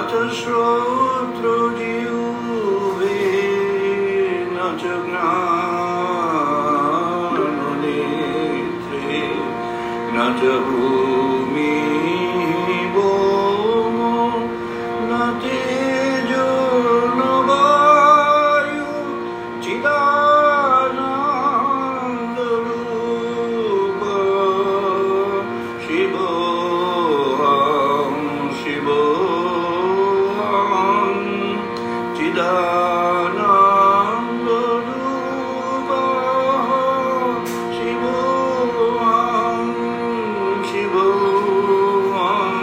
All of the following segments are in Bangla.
च श्रोत्रजिह्वे न च ज्ञाननेत्रे न च भूमिः भौमो न तेजो न वायु चिदानन्दरूप शिवोऽहं शिवोऽहं चिदानन्दरूप शिवोऽहं शिवोऽहं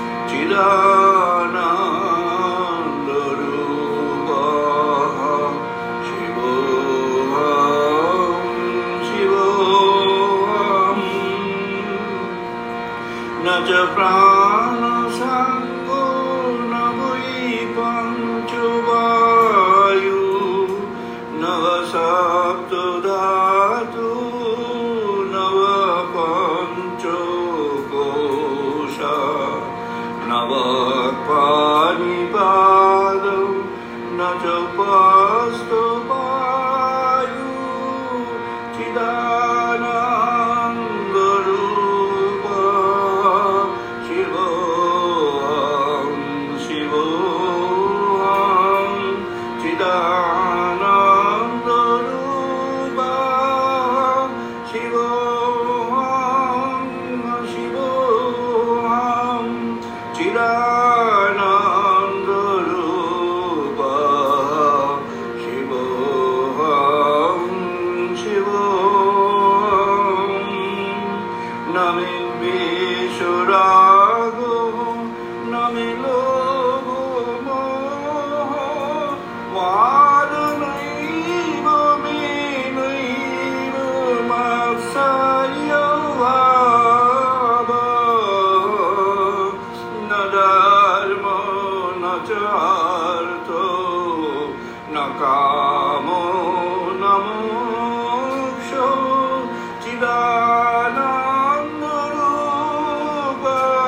चिदानन्दरूप शिवोऽहं शिवोऽहं न च प्राणसङ्गो न वै पञ्चवायु न वा सप्तधातु न वा पञ्चकोशा न वा पाणिपादौ न च पास्तवायु चिदानन्दरूप शिवोऽहं शिवोऽहं चिदानन्दरूप शिवोऽहं शिवोऽहं चिदानन्दरूप शिवोऽहं शिवोऽहं न मे द्वेषरागो न मे लोभो मोहो वादनैव मे नैव मात्सर्यो भावः न धर्मो न च अर्थो न कामो न मोक्षो चिदानन्दरूप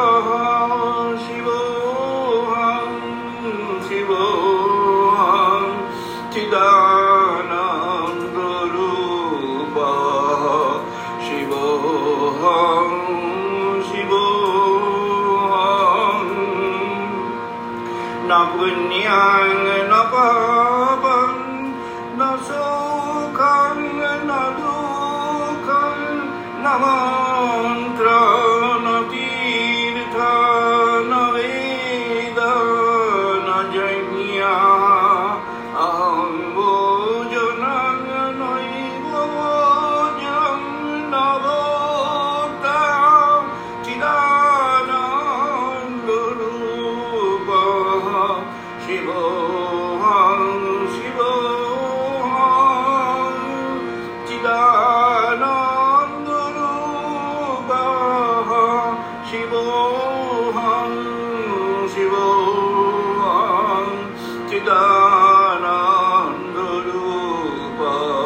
शिवोऽहं शिवोऽहं चिदानन्दरूप शिवोऽहं शिवोऽहं न पुण्यं न पापं न सुखं न दुःखं न मन्त्रं न तीर्थं न वेद न यज्ञः अहं भोजनं नैव भोजनं न भोक्ता चिदानन्दरूप शिवोऽहं शिवोऽहं चिदानन्दरूप शिवोऽहं शिवोऽहं चिदानन्दरूप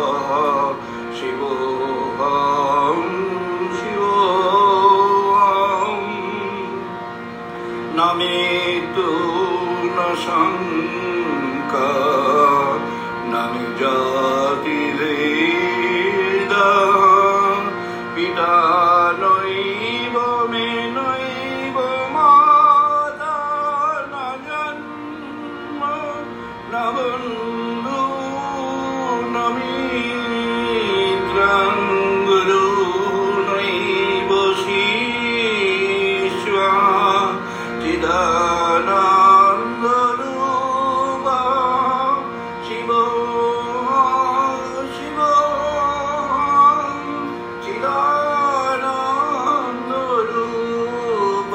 शिवोऽहं शिवोऽहं न मृत्यु न शङ्का न मे जातिभेदः पिता नैव मे नैव माता न जन्म न बन्धु न मित्रं गुरु नैव शिष्यः चिदानन्दरूप शिवोऽहं शिवोऽहं चिदानन्दरूप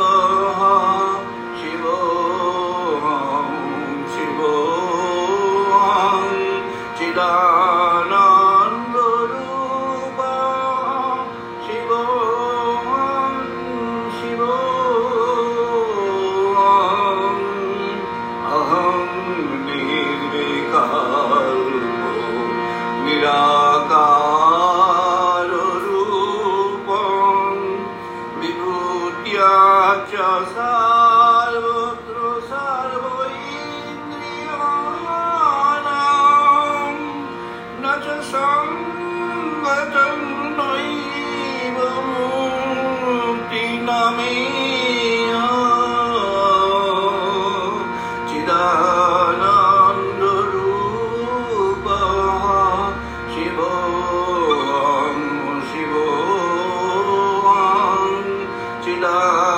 शिवोऽहं शिवोऽहं चिदानन्दरूप शिवोऽहं शिवोऽहं अहं निर्विकल्पो निराकाररूपं विभूत्या च सर्वत्र सर्वैः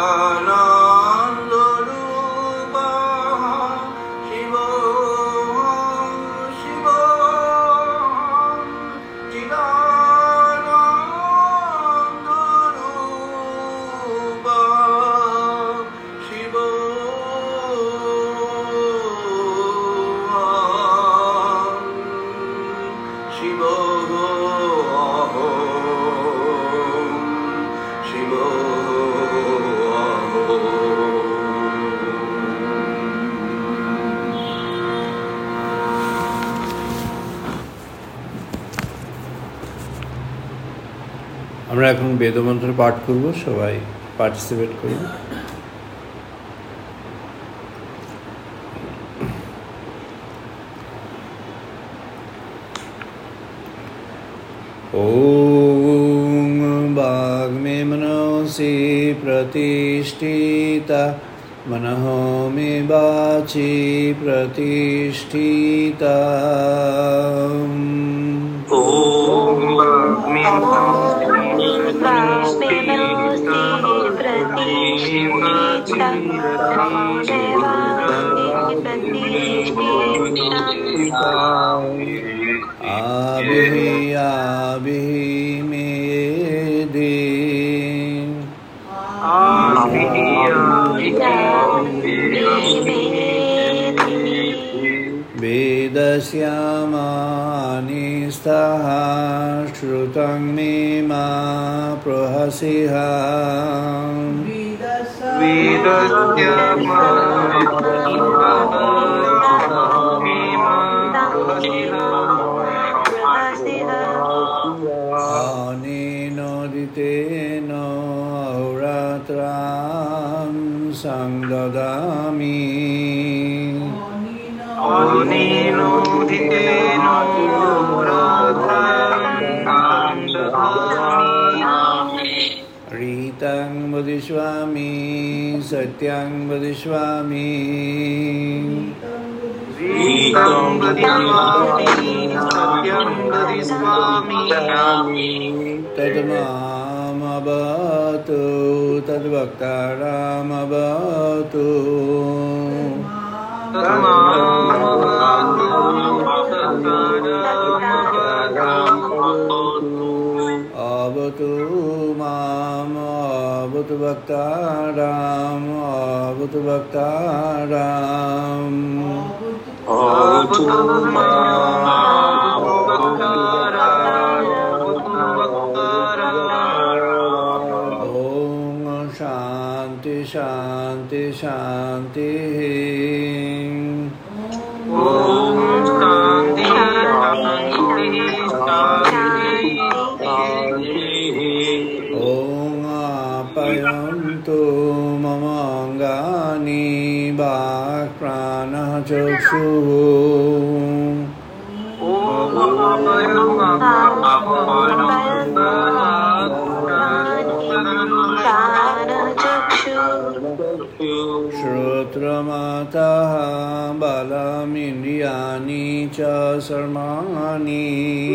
আমরা এখন বেদমন্ত্র পাঠ করব, সবাই পার্টিসিপেট করব। ओम वाग्मे मनसि प्रतिष्ठिता मनः मे वाचि प्रतिष्ठिता। ओम वाग्मे आभिः मे दे वेदस्यामानि स्तः श्रुतं मे मा प्रहसिः। अनेनोदितेन अहोरात्रां संददामि। रीतं वदिष्यामि सत्यं वदिष्यामि। तद्मामवतु तद्वक्तारमवतु। अवतु माम् अवतु वक्तारम् अवतु वक्तारम्। ओम शांति शांति शांति। ओम शांति ओम आप्यायन्तु मम अंगानि वाक्प्राणः चक्षुः। श्रोत्रमतः बलमिन्द्रियाणि च सर्वाणि।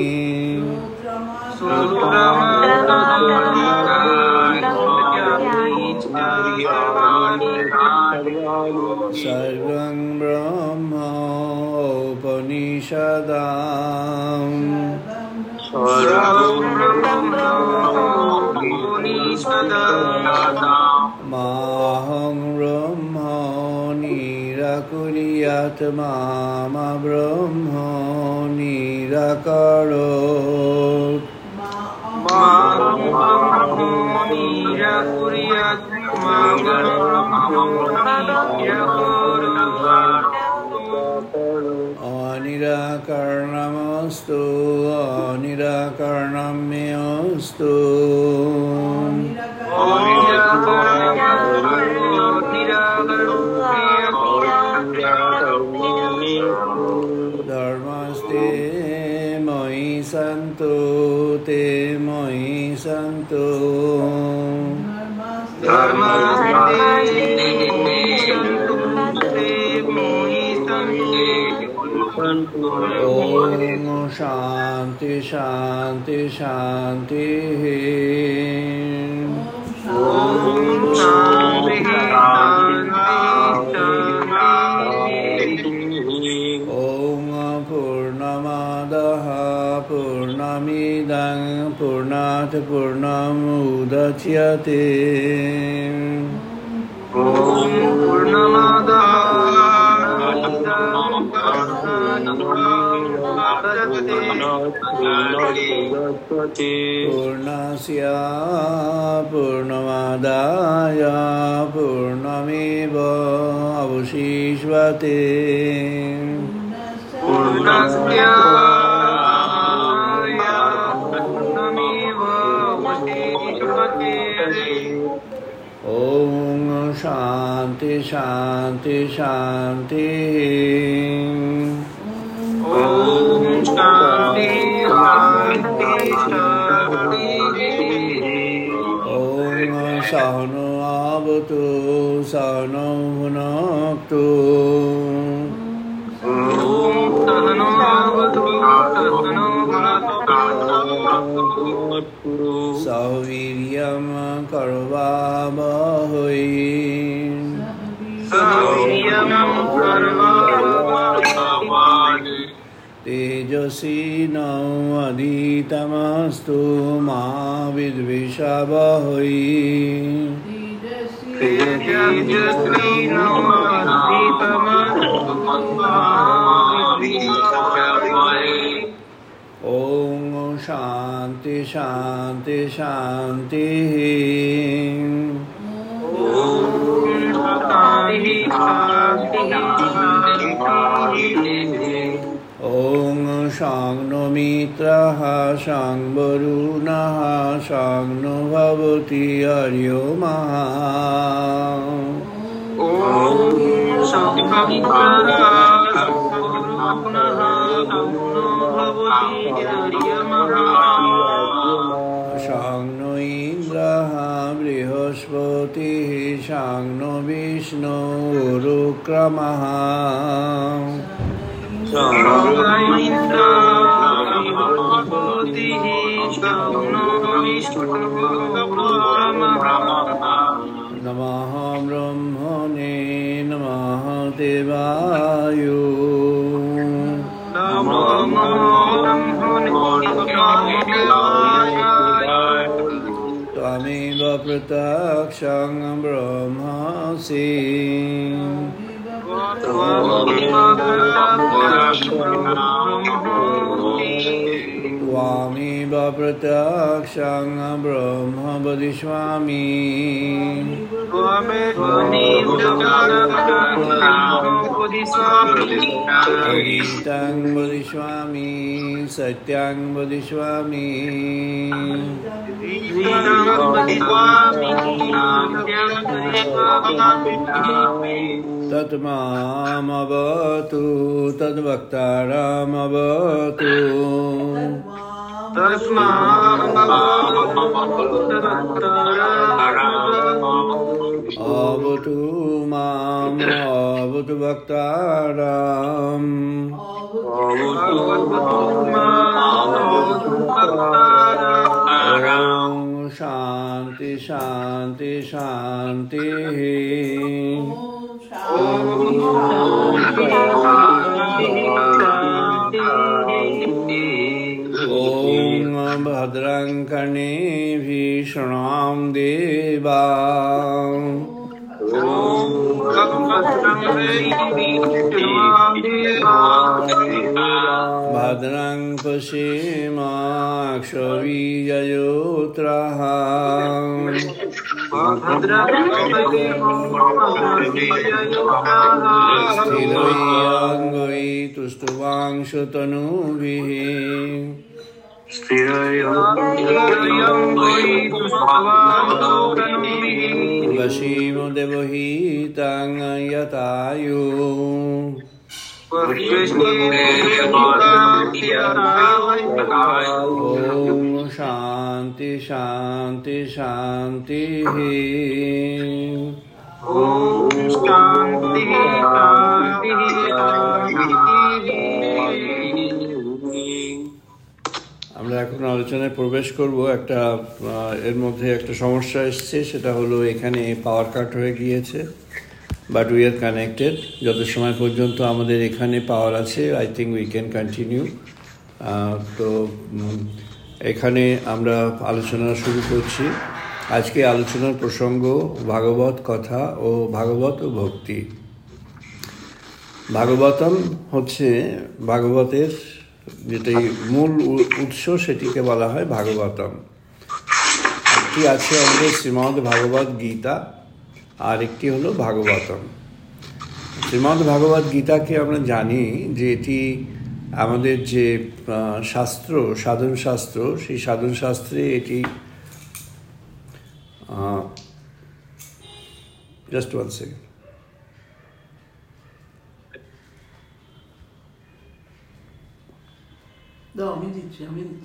सर्वं ब्रह्म उपनिषदाम्। माहं ब्रह्म निराकुर्यात् मा ब्रह्म निराकरोत्। अनिराकरणमस्तु अनिराकरणं मे अस्तु। धर्मस्ते मयि सन्तु ते मयि सन्तु। ओम शांति शांति शांति। ओम शांति। मुच्यते ॐ पूर्णमादाय पूर्णस्य पूर्णमादाय पूर्णमेव अवशिष्यते पूर्णस्य पूर्णमेव अवशिष्यते ॐ शान्ति शान्ति शान्तिः ॐ शान्ति शान्ति शान्तिः ॐ सहनो आवतु सहनो भुनक्तु ॐ सहनो भवतु सहनो भुनक्तु सह वीर्यं करवावहै सह वीर्यं करवावहै तेजस्विनावधीतमस्तु मा विद्विषावहै ॐ शान्ति शान्ति शान्तिः ॐ शां नो मित्रः शां वरुणः शां नो भवति हर्यो महा शां नो इन्द्रः बृहस्पतिः शां नो विष्णुरुक्रमः नमः ब्रह्मणे नमः देवाय त्वमेव प्रत्यक्षं ब्रह्मासि त्वमेव प्रत्यक्षं ब्रह्म वदिष्यामि गीतं वदिष्यामि सत्यं वदिष्यामि तत्मामवतु तद्वक्तारमवतु अवतु माम् अवतु वक्तारम् ॐ शान्ति शान्ति शान्तिः ॐ भद्रं कर्णेभिः शृणाम देवा भद्रं पश्येमाक्षवीर्यजोत्रः स्थिरैरङ्गै तुष्टुवांशतनुभिः वशीमो देवहितं यतायु ॐ शान्ति शान्ति शान्तिः আমরা এখন আলোচনায় প্রবেশ করব। একটা এর মধ্যে একটা সমস্যা এসছে, সেটা হলো এখানে পাওয়ার কাট হয়ে গিয়েছে, বাট উই আর কানেক্টেড। যত সময় পর্যন্ত আমাদের এখানে পাওয়ার আছে, I think we can continue. তো এখানে আমরা আলোচনা শুরু করছি। আজকে আলোচনার প্রসঙ্গ ভাগবত কথা ও ভাগবত ও ভক্তি। ভাগবতম হচ্ছে ভাগবতের যেটি মূল উৎস, সেটিকে বলা হয় ভাগবতম। একটি আছে আমাদের শ্রীমদ্ ভাগবত গীতা, আর একটি হলো ভাগবতম। শ্রীমদ্ ভাগবত গীতাকে আমরা জানি যে এটি আমাদের যে শাস্ত্র, সাধন শাস্ত্র, সেই সাধন শাস্ত্রে এটি just one second. দাও, আমি দিচ্ছি।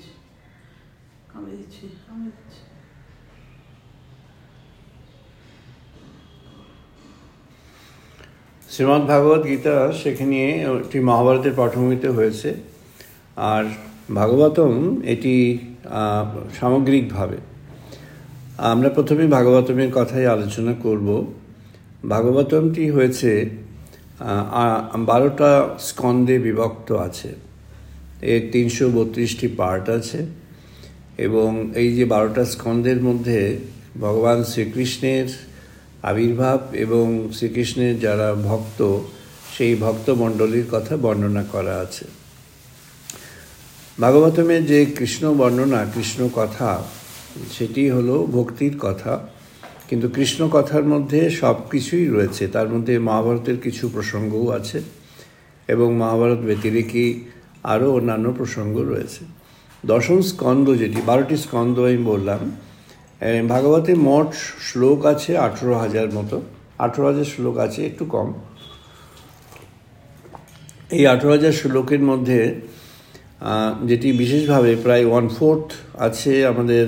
শ্রীমদ্ ভাগবত গীতা সেখানে একটি মহাভারতের পটভূমিতে হয়েছে, আর ভাগবতম এটি সামগ্রিকভাবে। আমরা প্রথমে ভাগবতমের কথাই আলোচনা করব। ভাগবতমটি হয়েছে 12টা স্কন্ধে বিভক্ত আছে। এর 332টি পার্ট আছে, এবং এই যে 12টা স্কন্ধের মধ্যে ভগবান শ্রীকৃষ্ণের আবির্ভাব এবং শ্রীকৃষ্ণের যারা ভক্ত, সেই ভক্তমণ্ডলীর কথা বর্ণনা করা আছে। ভাগবতমের যে কৃষ্ণ বর্ণনা, কৃষ্ণ কথা, সেটি হলো ভক্তির কথা। কিন্তু কৃষ্ণ কথার মধ্যে সব কিছুই রয়েছে, তার মধ্যে মহাভারতের কিছু প্রসঙ্গও আছে, এবং মহাভারত ব্যতিরেকে আরও অন্যান্য প্রসঙ্গ রয়েছে। দশম স্কন্ধ, যেটি 12টি স্কন্ধ আমি বললাম, ভাগবতে মোট শ্লোক আছে 18,000 মতো। 18,000 শ্লোক আছে, একটু কম। এই 18,000 শ্লোকের মধ্যে যেটি বিশেষভাবে প্রায় 1/4 আছে আমাদের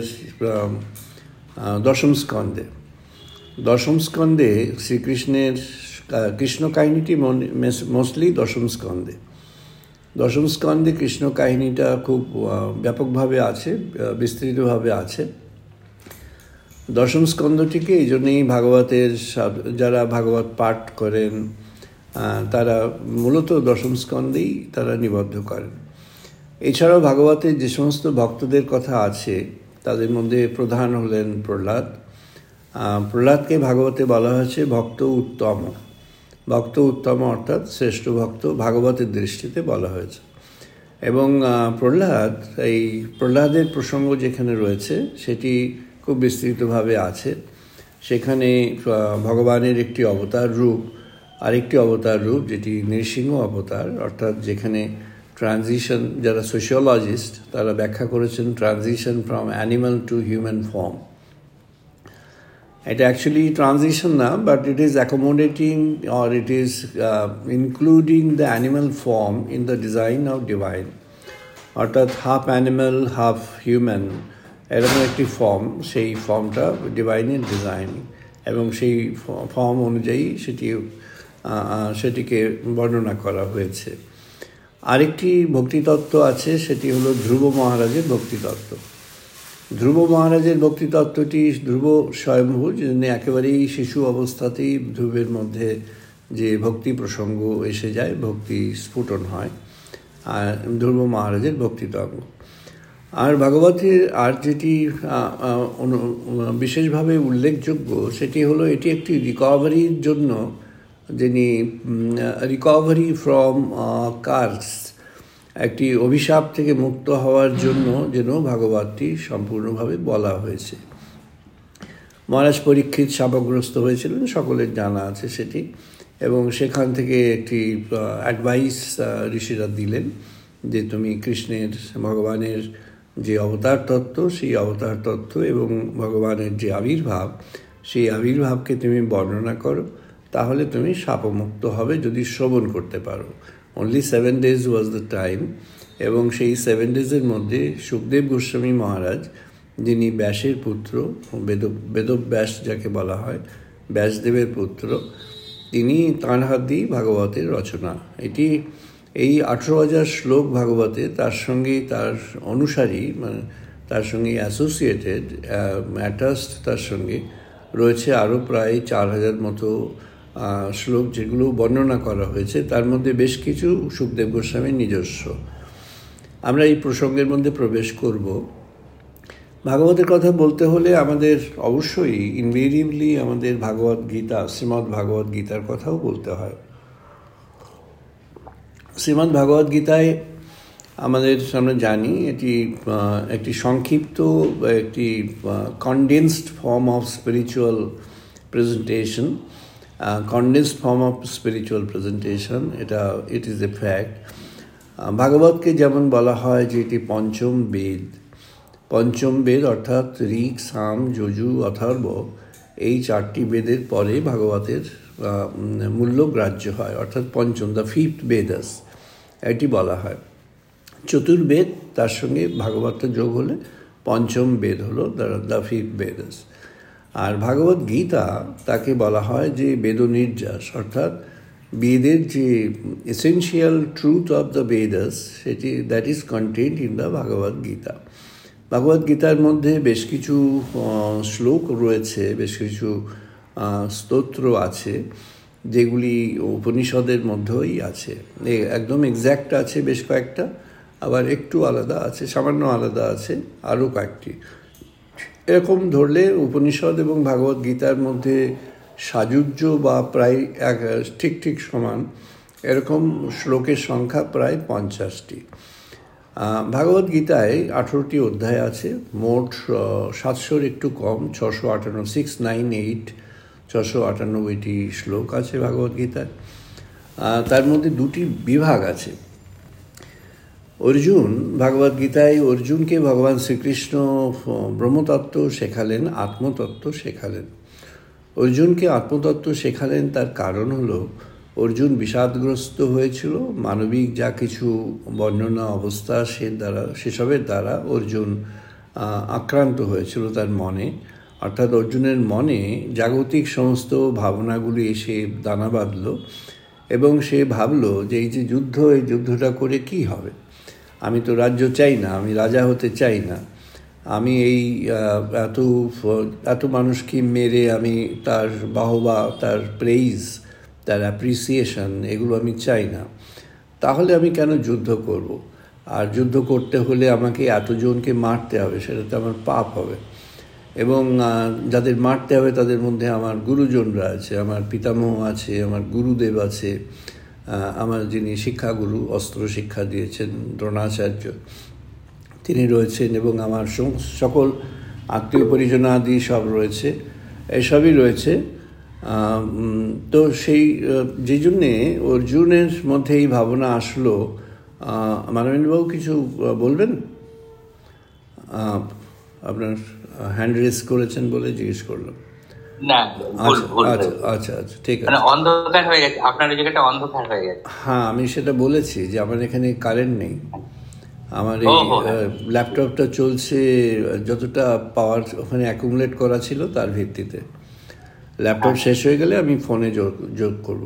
দশম স্কন্ধে। দশম স্কন্ধে শ্রীকৃষ্ণের কৃষ্ণ কাহিনীটি মোস্টলি দশম স্কন্ধে। দশম স্কন্ধে কৃষ্ণ কাহিনীটা খুব ব্যাপকভাবে আছে, বিস্তৃতভাবে আছে। দশম স্কন্ধটিকে এই জন্যই ভাগবতের যারা ভাগবত পাঠ করেন তারা মূলত দশম স্কন্ধেই তারা নিবদ্ধ করেন। এছাড়াও ভাগবতের যে সমস্ত ভক্তদের কথা আছে তাদের মধ্যে প্রধান হলেন প্রহ্লাদ। প্রহ্লাদকে ভাগবতে বলা হয়েছে ভক্ত উত্তম। ভক্ত উত্তম অর্থাৎ শ্রেষ্ঠ ভক্ত ভাগবতের দৃষ্টিতে বলা হয়েছে। এবং প্রহ্লাদের প্রসঙ্গ যেখানে রয়েছে সেটি খুব বিস্তৃতভাবে আছে। সেখানে ভগবানের একটি অবতার রূপ, আরেকটি অবতার রূপ যেটি নৃসিংহ অবতার, অর্থাৎ যেখানে ট্রানজিশন, যারা সোশিওলজিস্ট তারা ব্যাখ্যা করেছেন transition from animal to human form. এটা অ্যাকচুয়ালি ট্রানজিশন না, but it is accommodating or it is including the animal form in the design of divine. অর্থাৎ হাফ অ্যানিমাল হাফ হিউম্যান এরকম একটি ফর্ম, সেই ফর্মটা ডিভাইনের ডিজাইন, এবং সেই ফর্ম অনুযায়ী সেটিকে বর্ণনা করা হয়েছে। আরেকটি ভক্তিতত্ত্ব আছে, সেটি হলো ধ্রুব মহারাজের ভক্তিতত্ত্ব। ধ্রুব মহারাজের ভক্তিতত্ত্বটি ধ্রুব স্বয়ম্ভু, যিনি একেবারেই শিশু অবস্থাতেই ধ্রুবের মধ্যে যে ভক্তি প্রসঙ্গ এসে যায়, ভক্তি স্ফুটন হয়, আর ধ্রুব মহারাজের ভক্তিতত্ত্ব। আর ভাগবতের আর যেটি বিশেষভাবে উল্লেখযোগ্য সেটি হলো এটি একটি রিকভারির জন্য, যিনি রিকভারি ফ্রম কার্স, একটি অভিশাপ থেকে মুক্ত হওয়ার জন্য যেন ভাগবতটি সম্পূর্ণভাবে বলা হয়েছে। মহারাজ পরীক্ষিত শাপগ্রস্ত হয়েছিলেন, সকলের জানা আছে সেটি, এবং সেখান থেকে একটি অ্যাডভাইস ঋষিরা দিলেন যে তুমি কৃষ্ণের, ভগবানের যে অবতার তত্ত্ব, সেই অবতার তত্ত্ব এবং ভগবানের যে আবির্ভাব, সেই আবির্ভাবকে তুমি বর্ণনা করো, তাহলে তুমি শাপমুক্ত হবে যদি শ্রবণ করতে পারো। Only 7 days was the time, এবং সেই 7 days মধ্যে সুখদেব গোস্বামী মহারাজ, যিনি ব্যাসের পুত্র, বেদব্যাস যাকে বলা হয়, ব্যাসদেবের পুত্র, তিনি তাঁর হাত দিয়েই ভাগবতের রচনা। এটি এই 18,000 শ্লোক ভাগবতে, তার সঙ্গে তার অনুসারী, মানে তার সঙ্গে অ্যাসোসিয়েটেড অ্যাটাচড, তার সঙ্গে রয়েছে আরও প্রায় 4,000 মতো শ্লোক, যেগুলো বর্ণনা করা হয়েছে। তার মধ্যে বেশ কিছু সুখদেব গোস্বামীর নিজস্ব। আমরা এই প্রসঙ্গের মধ্যে প্রবেশ করব। ভাগবতের কথা বলতে হলে আমাদের অবশ্যই ইনভেরিয়েবলি আমাদের ভাগবত গীতা, শ্রীমদ্ ভাগবত গীতার কথাও বলতে হয়। শ্রীমদ্ ভাগবত গীতায় আমাদের আমরা জানি এটি একটি সংক্ষিপ্ত, একটি condensed form of spiritual presentation, এটা ইট ইজ এ ফ্যাক্ট। ভাগবতকে যেমন বলা হয় যে এটি পঞ্চম বেদ অর্থাৎ ঋক, সাম, যজু, অথর্ব, এই 4টি বেদের পরে ভাগবতের মূল্য গ্রাহ্য হয়, অর্থাৎ পঞ্চম, দ্য ফিফথ বেদাস এটি বলা হয়। চতুর্বেদ তার সঙ্গে ভাগবতটা যোগ হলে পঞ্চম বেদ হলো দ্য ফিফথ বেদাস। আর ভাগবত গীতা তাকে বলা হয় যে বেদনির্যাস, অর্থাৎ বেদের যে essential truth of the Vedas, সেটি that is content in the Bhagavad Gita. Bhagavad গীতার মধ্যে বেশ কিছু শ্লোক রয়েছে, বেশ কিছু স্তোত্র আছে যেগুলি উপনিষদের মধ্যেই আছে, একদম এক্স্যাক্ট আছে বেশ কয়েকটা, আবার একটু আলাদা আছে, সামান্য আলাদা আছে আরও কয়েকটি। এরকম ধরলে উপনিষদ এবং ভাগবত গীতার মধ্যে সাযুজ্য বা প্রায় ঠিক সমান, এরকম শ্লোকের সংখ্যা প্রায় 50টি। ভাগবত গীতায় 18টি অধ্যায় আছে, মোট 700-র একটু কম, 698টি শ্লোক আছে ভাগবত গীতায়। তার মধ্যে 2টি বিভাগ আছে। অর্জুন, ভাগবত গীতায় অর্জুনকে ভগবান শ্রীকৃষ্ণ ব্রহ্মতত্ত্ব শেখালেন, আত্মতত্ত্ব শেখালেন। অর্জুনকে আত্মতত্ত্ব শেখালেন, তার কারণ হলো অর্জুন বিষাদগ্রস্ত হয়েছিল। মানবিক যা কিছু বর্ণনা অবস্থা সেসবের দ্বারা অর্জুন আক্রান্ত হয়েছিল তার মনে, অর্থাৎ অর্জুনের মনে জাগতিক সমস্ত ভাবনাগুলি এসে দানা বাঁধল এবং সে ভাবল যে এই যে যুদ্ধ, এই যুদ্ধটা করে কি হবে? আমি তো রাজ্য চাই না, আমি রাজা হতে চাই না, আমি এই এত মানুষকে মেরে আমি তার বাহবা, তার প্রেইজ, তার অ্যাপ্রিসিয়েশন, এগুলো আমি চাই না। তাহলে আমি কেন যুদ্ধ করব? আর যুদ্ধ করতে হলে আমাকে এতজনকে মারতে হবে, সেটা তো আমার পাপ হবে। এবং যাদের মারতে হবে তাদের মধ্যে আমার গুরুজনরা আছে, আমার পিতামহ আছে, আমার গুরুদেব আছে, আমার যিনি শিক্ষাগুরু, অস্ত্র শিক্ষা দিয়েছেন দ্রোণাচার্য, তিনি রয়েছেন, এবং আমার সকল আত্মীয় পরিজন আদি সব রয়েছে, এসবই রয়েছে। তো যে জন্যে অর্জুনের মধ্যে এই ভাবনা আসলো। মানবেন্দ্রবাবু কিছু বলবেন? আপনার হ্যান্ড রেজ করেছেন বলে জিজ্ঞেস করলাম। না, আচ্ছা, ঠিক আছে। অন্ধকার হয়ে গেছে, আপনার জায়গাটা অন্ধকার হয়ে গেছে। হ্যাঁ, আমি সেটা বলেছি যে আমার এখানে কারেন্ট নেই, আমার এই ল্যাপটপটা চলছে যতটা পাওয়ার ওখানে অ্যাকুমুলেট করা ছিল তার ভিত্তিতে। ল্যাপটপ শেষ হয়ে গেলে আমি ফোনে যোগ করব।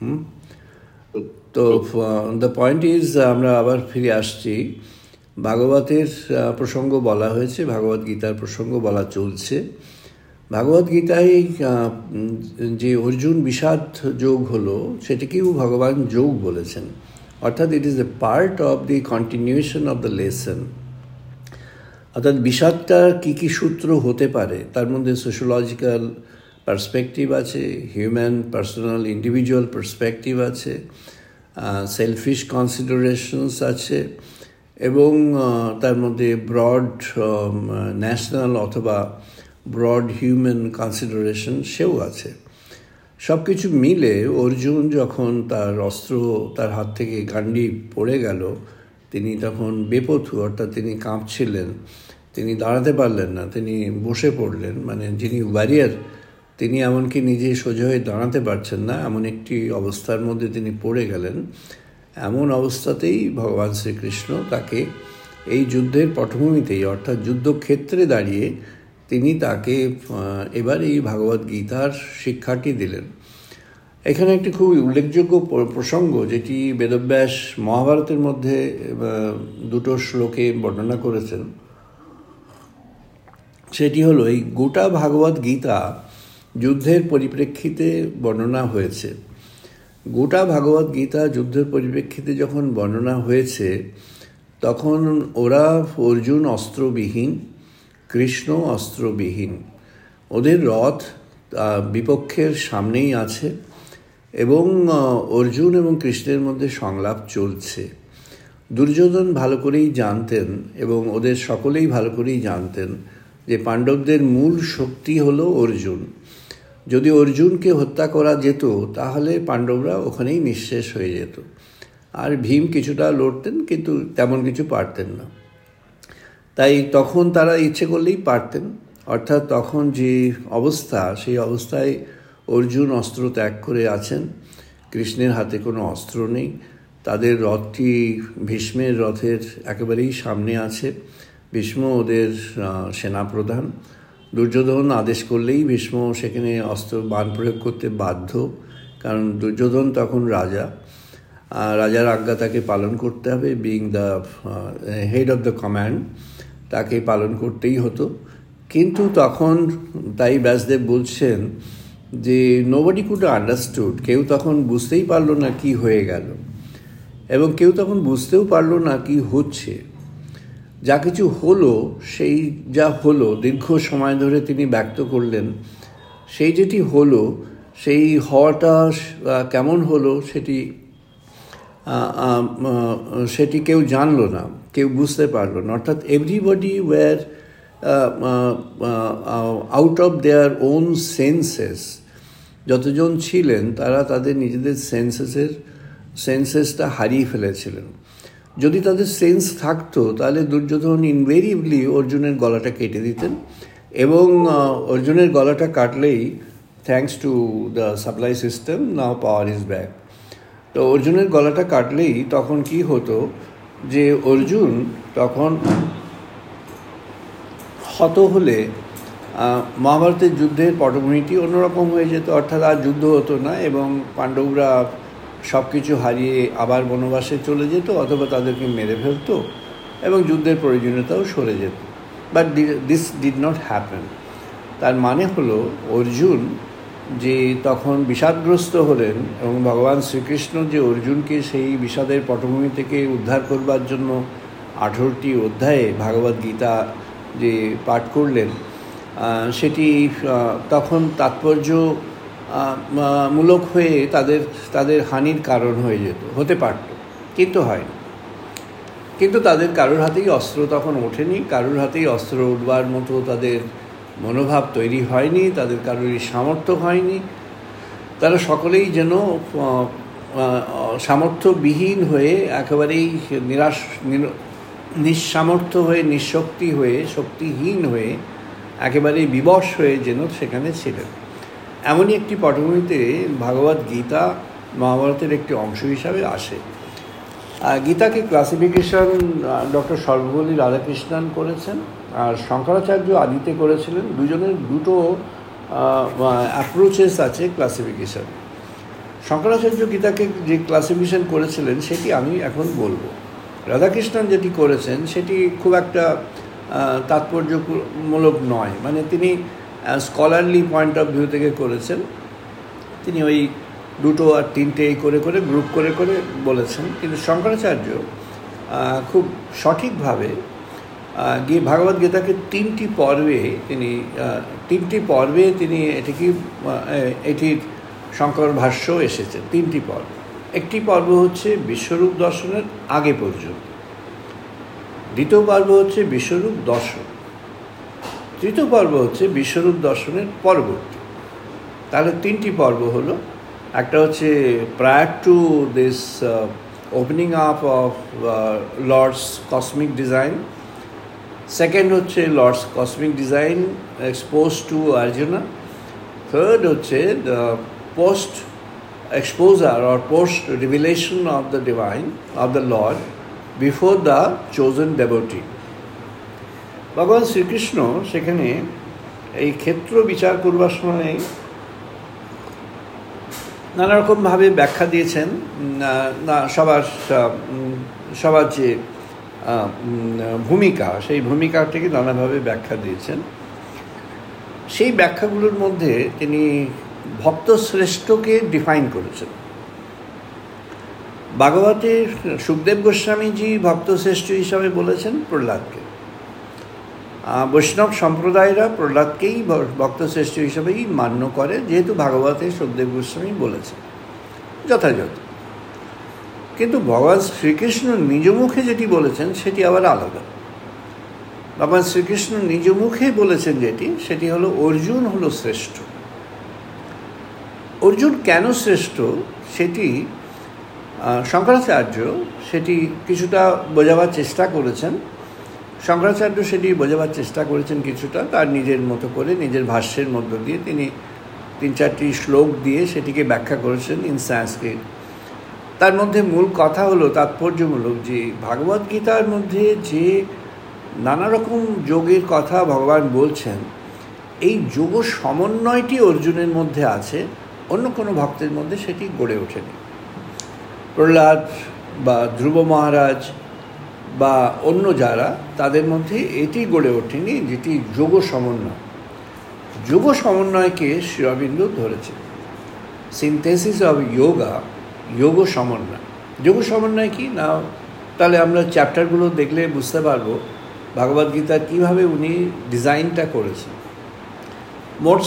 তো দ্য পয়েন্ট ইজ, আমরা আবার ফিরে আসছি। ভাগবতের প্রসঙ্গ বলা হয়েছে, ভাগবত গীতার প্রসঙ্গ বলা চলছে। ভাগবত গীতায় যে অর্জুন বিষাদ যোগ হলো, সেটিকেও ভগবান যোগ বলেছেন, অর্থাৎ it is a part of the continuation of the lesson. অর্থাৎ বিষাদটা কী সূত্র হতে পারে, তার মধ্যে সোশ্যোলজিক্যাল পার্সপেক্টিভ আছে, হিউম্যান পার্সোনাল ইন্ডিভিজুয়াল পার্সপেক্টিভ আছে, সেলফিশ কনসিডারেশনস আছে, এবং তার মধ্যে ব্রড ন্যাশনাল অথবা ব্রড হিউম্যান কনসিডারেশন সেও আছে। সব কিছু মিলে অর্জুন যখন তার অস্ত্র তার হাত থেকে গান্ডি পড়ে গেল, তিনি তখন বেপথু, অর্থাৎ তিনি কাঁপছিলেন, তিনি দাঁড়াতে পারলেন না, তিনি বসে পড়লেন। মানে যিনি ওয়ারিয়ার, তিনি এমনকি নিজে সোজা হয়ে দাঁড়াতে পারছেন না, এমন একটি অবস্থার মধ্যে তিনি পড়ে গেলেন। এমন অবস্থাতেই ভগবান শ্রীকৃষ্ণ তাকে এই যুদ্ধের পটভূমিতেই, অর্থাৎ যুদ্ধক্ষেত্রে দাঁড়িয়ে তিনি তাকে এবার এই ভাগবত গীতার শিক্ষাটি দিলেন। এখানে একটি খুব উল্লেখযোগ্য প্রসঙ্গ, যেটি বেদব্যাস মহাভারতের মধ্যে 2টো শ্লোকে বর্ণনা করেছেন, সেটি হলো এই গোটা ভাগবত গীতা যুদ্ধের পরিপ্রেক্ষিতে বর্ণনা হয়েছে। গোটা ভাগবত গীতা যুদ্ধের পরিপ্রেক্ষিতে যখন বর্ণনা হয়েছে, তখন অর্জুন অস্ত্রবিহীন, কৃষ্ণ অস্ত্রবিহীন। ওদের রথ বিপক্ষের সামনেই আছে এবং অর্জুন এবং কৃষ্ণের মধ্যে সংলাপ চলছে। দুর্যোধন ভালো করেই জানতেন এবং ওদের সকলেই ভালো করেই জানতেন যে পাণ্ডবদের মূল শক্তি হলো অর্জুন। যদি অর্জুনকে হত্যা করা যেত তাহলে পাণ্ডবরা ওখানেই নিঃশেষ হয়ে যেত। আর ভীম কিছুটা লড়তেন, কিন্তু তেমন কিছু পারতেন না। তাই তখন তারা ইচ্ছে করলেই পারতেন। অর্থাৎ তখন যে অবস্থা, সেই অবস্থায় অর্জুন অস্ত্র ত্যাগ করে আছেন, কৃষ্ণের হাতে কোনো অস্ত্র নেই। তাদের রথটি ভীষ্মের রথের একেবারেই সামনে আছে। ভীষ্ম ওদের সেনাপ্রধান। দুর্যোধন আদেশ করলেই ভীষ্ম সেখানে অস্ত্র বাণ প্রয়োগ করতে বাধ্য, কারণ দুর্যোধন তখন রাজা। রাজার আজ্ঞা তাকে পালন করতে হবে, being the head of the command, তাকে পালন করতেই হতো। কিন্তু তখন তাই ব্যাসদেব বলছেন যে নোবডি কুড আন্ডারস্টুড, কেউ তখন বুঝতেই পারলো না কি হয়ে গেল, এবং কেউ তখন বুঝতেও পারলো না কি হচ্ছে। যা কিছু হলো, সেই যা হলো দীর্ঘ সময় ধরে তিনি ব্যক্ত করলেন, সেই যেটি হলো, সেই হওয়াটা কেমন হলো সেটি কেউ জানলো না, কেউ বুঝতে পারলো না। অর্থাৎ everybody were out of their own senses. যতজন ছিলেন তারা তাদের নিজেদের সেন্সেসটা হারিয়ে ফেলেছিলেন। যদি তাদের সেন্স থাকতো তাহলে দুর্যোধন ইনভেরিয়েবলি অর্জুনের গলাটা কেটে দিতেন, এবং অর্জুনের গলাটা কাটলেই thanks to the supply system now power is back. তো অর্জুনের গলাটা কাটলেই তখন কি হতো যে অর্জুন তখন হত হলে মহাভারতের যুদ্ধের পটভূমিটি অন্যরকম হয়ে যেত। অর্থাৎ আর যুদ্ধ হতো না এবং পাণ্ডবরা সব কিছু হারিয়ে আবার বনবাসে চলে যেত, অথবা তাদেরকে মেরে ফেলতো এবং যুদ্ধের প্রয়োজনীয়তাও সরে যেত। But this did not happen. তার মানে হলো অর্জুন যে তখন বিষাদগ্রস্ত হলেন, এবং ভগবান শ্রীকৃষ্ণ যে অর্জুনকে সেই বিষাদের পটভূমি থেকে উদ্ধার করবার জন্য 18টি অধ্যায়ে ভাগবত গীতা যে পাঠ করলেন, সেটি তখন তাৎপর্য মূলক হয়ে তাদের হানির কারণ হয়ে যেত, হতে পারত, কিন্তু হয়নি। কিন্তু তাদের কারোর হাতেই অস্ত্র তখন ওঠেনি, কারোর হাতেই অস্ত্র উঠবার মতো তাদের মনোভাব তৈরি হয়নি, তাদের কারোরই সামর্থ্য হয়নি। তারা সকলেই যেন সামর্থ্যবিহীন হয়ে, একেবারেই নিঃসামর্থ্য হয়ে, নিঃশক্তি হয়ে, শক্তিহীন হয়ে, একেবারেই বিবশ হয়ে যেন সেখানে ছিলেন। এমনই একটি পটভূমিতে ভাগবত গীতা মহাভারতের একটি অংশ হিসাবে আসে। গীতাকে ক্লাসিফিকেশন ডক্টর সর্বপল্লী রাধাকৃষ্ণন করেছেন, আর শঙ্করাচার্য আদিতে করেছিলেন। দুজনের দুটো অ্যাপ্রোচেস আছে ক্লাসিফিকেশন। শঙ্করাচার্য গীতাকে যে ক্লাসিফিকেশন করেছিলেন সেটি আমি এখন বলবো। রাধাকৃষ্ণন যেটি করেছেন সেটি খুব একটা তাৎপর্যমূলক নয়, মানে তিনি স্কলারলি পয়েন্ট অফ ভিউ থেকে করেছেন। তিনি ওই দুটো আর তিনটে করে করে গ্রুপ করে করে বলেছেন। কিন্তু শঙ্করাচার্য খুব সঠিকভাবে গিয়ে ভাগবত গীতাকে তিনটি পর্বে তিনি এটির শঙ্কর ভাষ্য এসেছে। তিনটি পর্ব। একটি পর্ব হচ্ছে বিশ্বরূপ দর্শনের আগে পর্যন্ত, দ্বিতীয় পর্ব হচ্ছে বিশ্বরূপ দর্শন, তৃতীয় পর্ব হচ্ছে বিশ্বরূপ দর্শনের পরবর্তী। তাহলে তিনটি পর্ব হলো। একটা হচ্ছে prior to this opening up of Lord's cosmic design, second হচ্ছে Lord's cosmic design expose to Arjuna, third হচ্ছে the post exposure or post revelation of the divine, of the Lord before the chosen devotee. ভগবান শ্রীকৃষ্ণ সেখানে এই ক্ষেত্র বিচার করবার সময় নানা রকমভাবে ব্যাখ্যা দিয়েছেন। না সবার যে ভূমিকা, সেই ভূমিকাটিকে নানাভাবে ব্যাখ্যা দিয়েছেন। সেই ব্যাখ্যাগুলোর মধ্যে তিনি ভক্ত শ্রেষ্ঠকে ডিফাইন করেছেন। ভাগবতে সুখদেব গোস্বামীজি ভক্ত শ্রেষ্ঠ হিসাবে বলেছেন প্রহ্লাদকে, বৈষ্ণব সম্প্রদায়রা প্রহ্লাদকেই ভক্তশ্রেষ্ঠ হিসেবেই মান্য করে, যেহেতু ভাগবতে সুখদেব গোস্বামী বলেছে, যথাযথ। কিন্তু ভগবান শ্রীকৃষ্ণ নিজ মুখে যেটি বলেছেন সেটি আবার আলাদা। ভগবান শ্রীকৃষ্ণ নিজ মুখে বলেছেন যেটি, সেটি হলো অর্জুন হলো শ্রেষ্ঠ। অর্জুন কেন শ্রেষ্ঠ সেটি শঙ্করাচার্য সেটি কিছুটা বোঝাবার চেষ্টা করেছেন। শঙ্করাচার্য সেটি বোঝাবার চেষ্টা করেছেন কিছুটা তার নিজের মতো করে, নিজের ভাষ্যের মধ্য দিয়ে তিনি 3-4টি শ্লোক দিয়ে সেটিকে ব্যাখ্যা করেছেন ইন সংস্কৃত। তার মধ্যে মূল কথা হলো তাৎপর্যমূলক যে ভাগবদ্গীতার মধ্যে যে নানা রকম যোগের কথা ভগবান বলছেন, এই যোগ সমন্বয়টি অর্জুনের মধ্যে আছে, অন্য কোনো ভক্তের মধ্যে সেটি গড়ে ওঠেনি। প্রহ্লাদ বা ধ্রুব মহারাজ বা অন্য যারা, তাদের মধ্যে এটি গড়ে ওঠেনি যেটি যোগ সমন্বয়। যোগ সমন্বয়কে শ্রী অরবিন্দ ধরেছে সিনথেসিস অফ যোগা, যোগ সমন্বয়। যোগ সমন্বয় কি না, তাহলে আমরা চ্যাপ্টারগুলো দেখলে বুঝতে পারবো ভাগবদ্গীতা কীভাবে উনি ডিজাইনটা করেছেন। মোট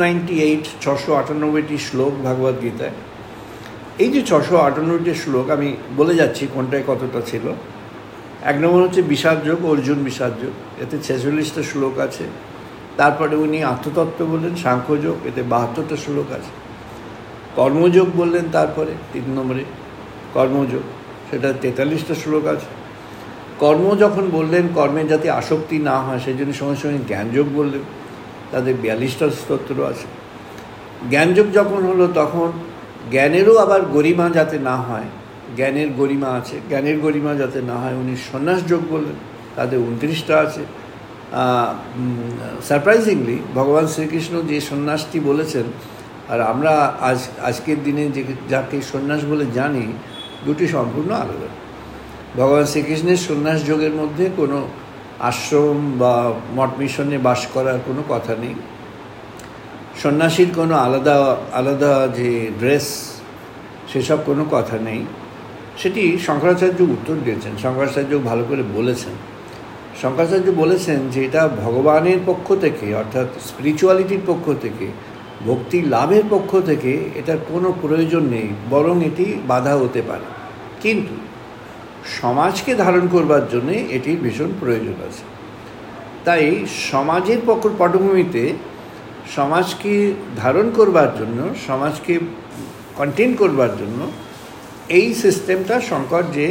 698টি শ্লোক ভাগবদ্গীতায়। এই যে 698টি শ্লোক, আমি বলে যাচ্ছি কোনটায় কতটা ছিল। 1 নম্বর হচ্ছে বিষাদ যোগ, অর্জুন বিষাদ যোগ, এতে 46টা শ্লোক আছে। তারপরে উনি আত্মতত্ত্ব বললেন, সাংখ্যযোগ, এতে 72টা শ্লোক আছে। কর্মযোগ বললেন তারপরে 3 নম্বরে, কর্মযোগ, সেটা 43টা শ্লোক আছে। কর্ম যখন বললেন, কর্মে যাতে আসক্তি না হয় সেই জন্য সঙ্গে সঙ্গে জ্ঞানযোগ বললেন, তাদের 42টা স্তোত্র আছে। জ্ঞানযোগ যখন হলো তখন জ্ঞানেরও আবার গরিমা যাতে না হয়, জ্ঞানের গরিমা আছে, জ্ঞানের গরিমা যাতে না হয় উনি সন্ন্যাস যোগ বললেন, তাদের 29টা আছে। সারপ্রাইজিংলি ভগবান শ্রীকৃষ্ণ যে সন্ন্যাসটি বলেছেন আর আমরা আজকের দিনে যে যাকে সন্ন্যাস বলে জানি, দুটি সম্পূর্ণ আলাদা। ভগবান শ্রীকৃষ্ণের সন্ন্যাস যোগের মধ্যে কোনো আশ্রম বা মঠ মিশনে বাস করার কোনো কথা নেই। সন্ন্যাসীর কোনো আলাদা আলাদা যে ড্রেস সেসব কোনো কথা নেই। সেটি শঙ্করাচার্য উত্তর দিয়েছেন, শঙ্করাচার্য ভালো করে বলেছেন। শঙ্করাচার্য বলেছেন যে এটা ভগবানের পক্ষ থেকে, অর্থাৎ স্পিরিচুয়ালিটির পক্ষ থেকে, ভক্তি লাভের পক্ষ থেকে এটার কোনো প্রয়োজন নেই, বরং এটি বাধা হতে পারে। কিন্তু সমাজকে ধারণ করবার জন্যে এটির ভীষণ প্রয়োজন আছে। তাই সমাজের পটভূমিতে সমাজকে ধারণ করবার জন্য, সমাজকে কন্টেন করবার জন্য এই সিস্টেমটা শঙ্কর যে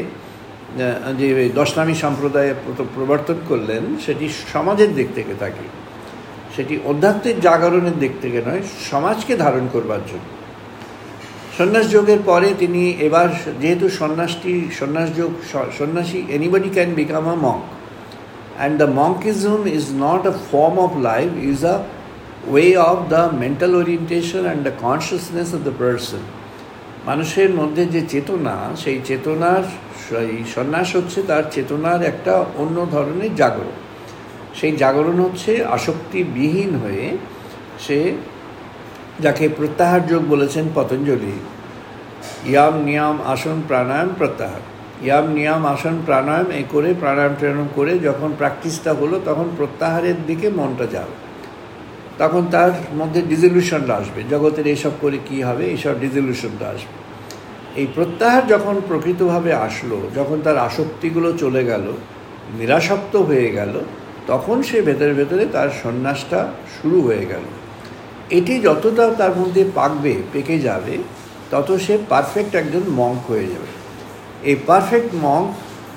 10 সম্প্রদায়ে প্রবর্তন করলেন, সেটি সমাজের দিক থেকে থাকে, সেটি অধ্যাত্মিক জাগরণের দিক থেকে নয়, সমাজকে ধারণ করবার জন্য। সন্ন্যাস যোগের পরে তিনি এবার যেহেতু সন্ন্যাসী anybody can become a monk, and the monkism is not a form of life, is a way of the mental orientation and the consciousness of the person. মানুষের মধ্যে যে চেতনা, সেই চেতনার সন্ন্যাস হচ্ছে তার চেতনার একটা অন্য ধরনের জাগরণ। সেই জাগরণ হচ্ছে আসক্তিবিহীন হয়ে সে, যাকে প্রত্যাহার যোগ বলেছেন পতঞ্জলি, ইয়াম নিয়াম আসন প্রাণায়াম প্রত্যাহার। ইয়াম নিয়াম আসন প্রাণায়াম এই করে, প্রাণায়াম ট্রাণায়াম করে যখন প্র্যাকটিসটা হলো, তখন প্রত্যাহারের দিকে মনটা যাবে। তখন তার মধ্যে ডিজলিউশনটা আসবে, জগতের এসব করে কী হবে, এইসব ডিজলিউশনটা আসবে। এই প্রত্যাহার যখন প্রকৃতভাবে আসলো, যখন তার আসক্তিগুলো চলে গেল, নিরাসক্ত হয়ে গেল, তখন সে ভেতরে ভেতরে তার সন্ন্যাসটা শুরু হয়ে গেল। এটি যতটা তার মধ্যে পাকবে, পেকে যাবে, তত সে পারফেক্ট একজন মঙ্ক হয়ে যাবে। এই perfect monk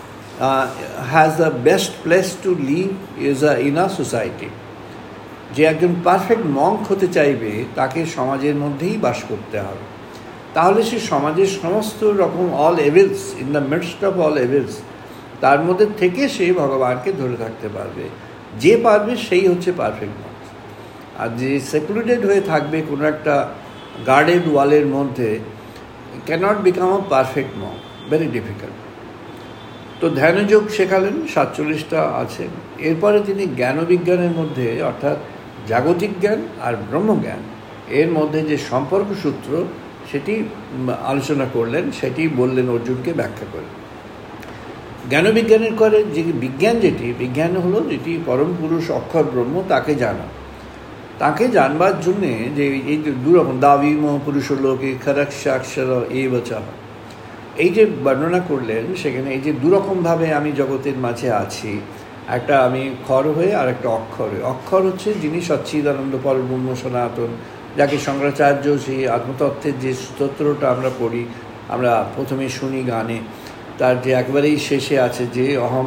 has the best place to live in a society. যে একজন পারফেক্ট মঙ্ক হতে চাইবে তাকে সমাজের মধ্যেই বাস করতে হবে। তাহলে সে সমাজের সমস্ত রকম all evils, in the midst of all evils, তার মধ্যে থেকে সে ভগবানকে ধরে থাকতে পারবে। যে পারবে সেই হচ্ছে পারফেক্ট মঙ্ক। আর যে সেক্লুডেড হয়ে থাকবে কোনো একটা গার্ডেড ওয়ালের মধ্যে, can't become a perfect monk, very difficult. তো ধ্যানযোগ শেখালেন, 47টা আছে। এরপরে তিনি জ্ঞানবিজ্ঞানের মধ্যে, অর্থাৎ জাগতিক জ্ঞান আর ব্রহ্মজ্ঞান, এর মধ্যে যে সম্পর্ক সূত্র সেটি আলোচনা করলেন, সেটি বললেন অর্জুনকে ব্যাখ্যা করে। জ্ঞানবিজ্ঞানের করে যে বিজ্ঞান, বিজ্ঞান হলো যেটি পরম পুরুষ অক্ষর ব্রহ্ম তাকে জানা। তাকে জানবার জন্যে যে এই যে দুরকম দাবি মহাপুরুষ লোকে খরক্ষাক্ষর এই বচা, এই যে বর্ণনা করলেন সেখানে এই যে দুরকমভাবে আমি জগতের মাঝে আছি, একটা আমি ক্ষর হয়ে আর একটা অক্ষর হয়ে। অক্ষর হচ্ছে যিনি সচ্চিদানন্দ পরব্রহ্ম সনাতন, যাকে শঙ্করাচার্য সেই আত্মতত্ত্বের যে স্তোত্রটা আমরা পড়ি, আমরা প্রথমে শুনি গানে, তার যে একবারেই শেষে আছে যে অহম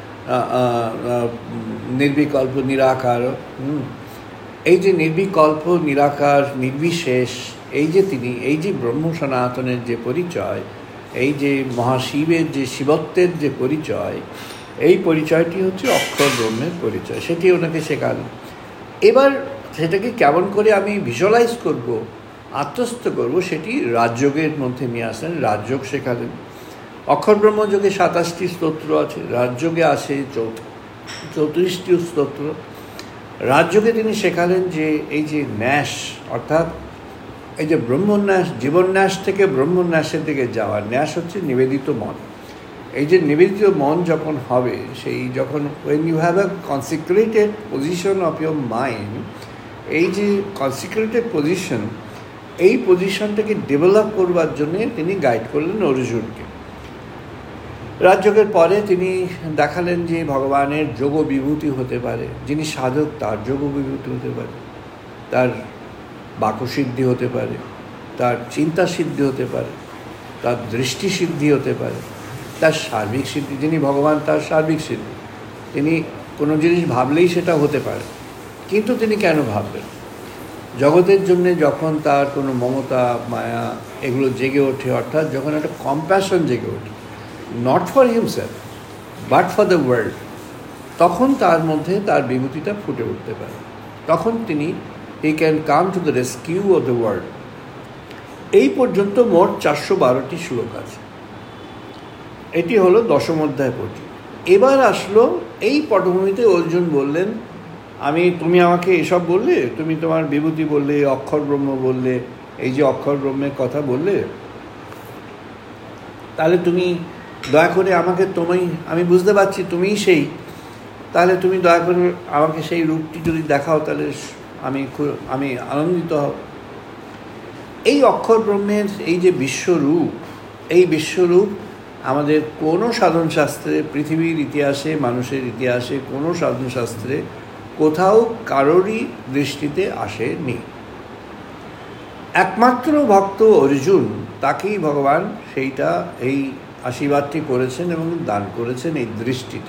নির্বিকল্প নিরাকার, এই যে নির্বিকল্প নিরাকার নির্বিশেষ, এই যে তিনি, এই যে ব্রহ্ম সনাতনের যে পরিচয়, এই যে মহাশিবের যে শিবত্বের যে পরিচয়, এই পরিচয়টি হচ্ছে অক্ষর ব্রহ্মের পরিচয়। সেটি ওনাকে শেখালেন। এবার সেটাকে কেমন করে আমি ভিজুয়ালাইজ করব, আত্মস্থ করব, সেটি রাজযোগের মধ্যে নিয়ে আসলেন, রাজযোগ শেখালেন। অক্ষর ব্রহ্মযোগে 27টি স্তোত্র আছে, রাজযোগে আছে 34টি স্তোত্র। রাজযোগে তিনি শেখালেন যে এই যে ন্যাস, অর্থাৎ এই যে ব্রহ্মন্যাস, জীবন্যাস থেকে ব্রহ্মন্যাসের দিকে যাওয়া। ন্যাস হচ্ছে নিবেদিত মন। এই যে নিবেদিত মন যখন হবে, সেই যখন when you have a consecrated position of your mind, এই যে consecrated position, এই পজিশনটাকে ডেভেলপ করবার জন্যে তিনি গাইড করলেন অর্জুনকে। রাজযোগের পরে তিনি দেখালেন যে ভগবানের যোগ বিভূতি হতে পারে, যিনি সাধক তার যোগ বিভূতি হতে পারে, তার বাক্যসিদ্ধি হতে পারে, তার চিন্তা সিদ্ধি হতে পারে, তার দৃষ্টি সিদ্ধি হতে পারে, তার সার্বিক সিদ্ধি, যিনি ভগবান তার সার্বিক সিদ্ধি। তিনি কোনো জিনিস ভাবলেই সেটা হতে পারে, কিন্তু তিনি কেন ভাববেন? জগতের জন্যে যখন তার কোনো মমতা মায়া এগুলো জেগে ওঠে, অর্থাৎ যখন একটা কম্প্যাশন জেগে ওঠে, not for himself but for the world, তখন তার মধ্যে তার বিভূতিটা ফুটে উঠতে পারে। তখন তিনি he can come to the rescue of the world. এই পর্যন্ত মোট 412টি শ্লোক আছে। এটি হলো 10ম অধ্যায় পর্যন্ত। এবার আসলো এই পটভূমিতে অর্জুন বললেন, তুমি আমাকে এসব বললে, তুমি তোমার বিভূতি বললে, অক্ষর ব্রহ্ম বললে, এই যে অক্ষর ব্রহ্মের কথা বললে, তাহলে তুমি দয়া করে আমাকে, আমি বুঝতে পারছি তুমিই সেই, তাহলে তুমি দয়া করে আমাকে সেই রূপটি যদি দেখাও, তাহলে আমি আনন্দিত হব। এই অক্ষর ব্রহ্মের এই যে বিশ্বরূপ, এই বিশ্বরূপ আমাদের কোনো সাধনশাস্ত্রে, পৃথিবীর ইতিহাসে, মানুষের ইতিহাসে কোনো সাধনশাস্ত্রে কোথাও কারোরই দৃষ্টিতে আসেনি। একমাত্র ভক্ত অর্জুন, তাকেই ভগবান সেইটা, এই আশীর্বাদটি করেছেন এবং দান করেছেন এই দৃষ্টিটি।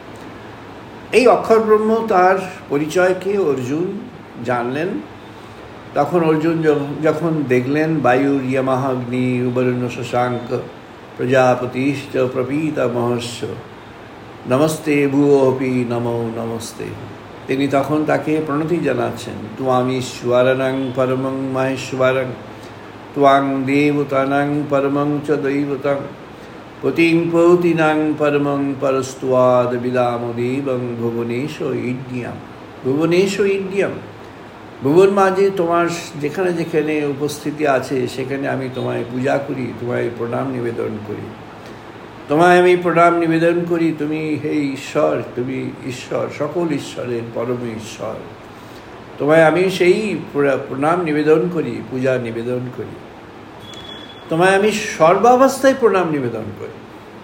এই অক্ষর ব্রহ্ম তার পরিচয়কে অর্জুন জানলেন। তখন অর্জুন যখন দেখলেন বায়ুর ইয়ামাহাগ্নি উবরুণ শশাঙ্ক প্রজাপতিশ্চ প্রপীত মহস্য নমস্তে ভুয়োপি নমো নমস্তে, তিনি তখন তাকে প্রণতি জানাচ্ছেন। ত্বামীশ্বরাণং পরমং মাহেশ্বরং ত্বাং দেবতানাং পরমং চ দৈবতং পতিং পৌতিনাং পরমং পরস্ত্বাদ বিলামদেবং ভুবনেশ ইড্যম। ভুবনেশ ইড্যম, ভুবন মাঝে তোমার যেখানে যেখানে উপস্থিতি আছে, সেখানে আমি তোমায় পূজা করি, তোমায় প্রণাম নিবেদন করি, তোমায় আমি প্রণাম নিবেদন করি। তুমি হে ঈশ্বর, তুমি ঈশ্বর, সকল ঈশ্বরের পরম ঈশ্বর, তোমায় আমি সেই প্রণাম নিবেদন করি, পূজা নিবেদন করি। তোমায় আমি সর্বাবস্থায় প্রণাম নিবেদন করি,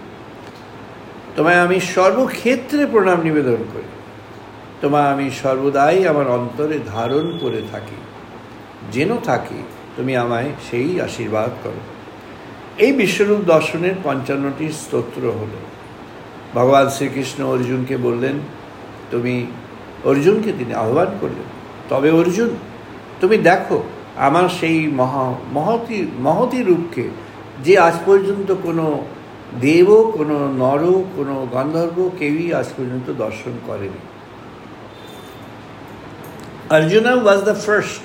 তোমায় আমি সর্বক্ষেত্রে প্রণাম নিবেদন করি, তোমায় আমি সর্বদাই আমার অন্তরে ধারণ করে থাকি, যেন থাকি, তুমি আমায় সেই আশীর্বাদ করো। এই বিশ্বরূপ দর্শনের 55টি স্তোত্র হলো। ভগবান শ্রীকৃষ্ণ অর্জুনকে বললেন, অর্জুনকে তিনি আহ্বান করলেন, তবে অর্জুন তুমি দেখো আমার সেই মহতি রূপকে, যে আজ পর্যন্ত কোনো দেব, কোনো নর, কোনো গন্ধর্ব কেউই আজ পর্যন্ত দর্শন করেনি। অর্জুনা ওয়াজ দ্য ফার্স্ট,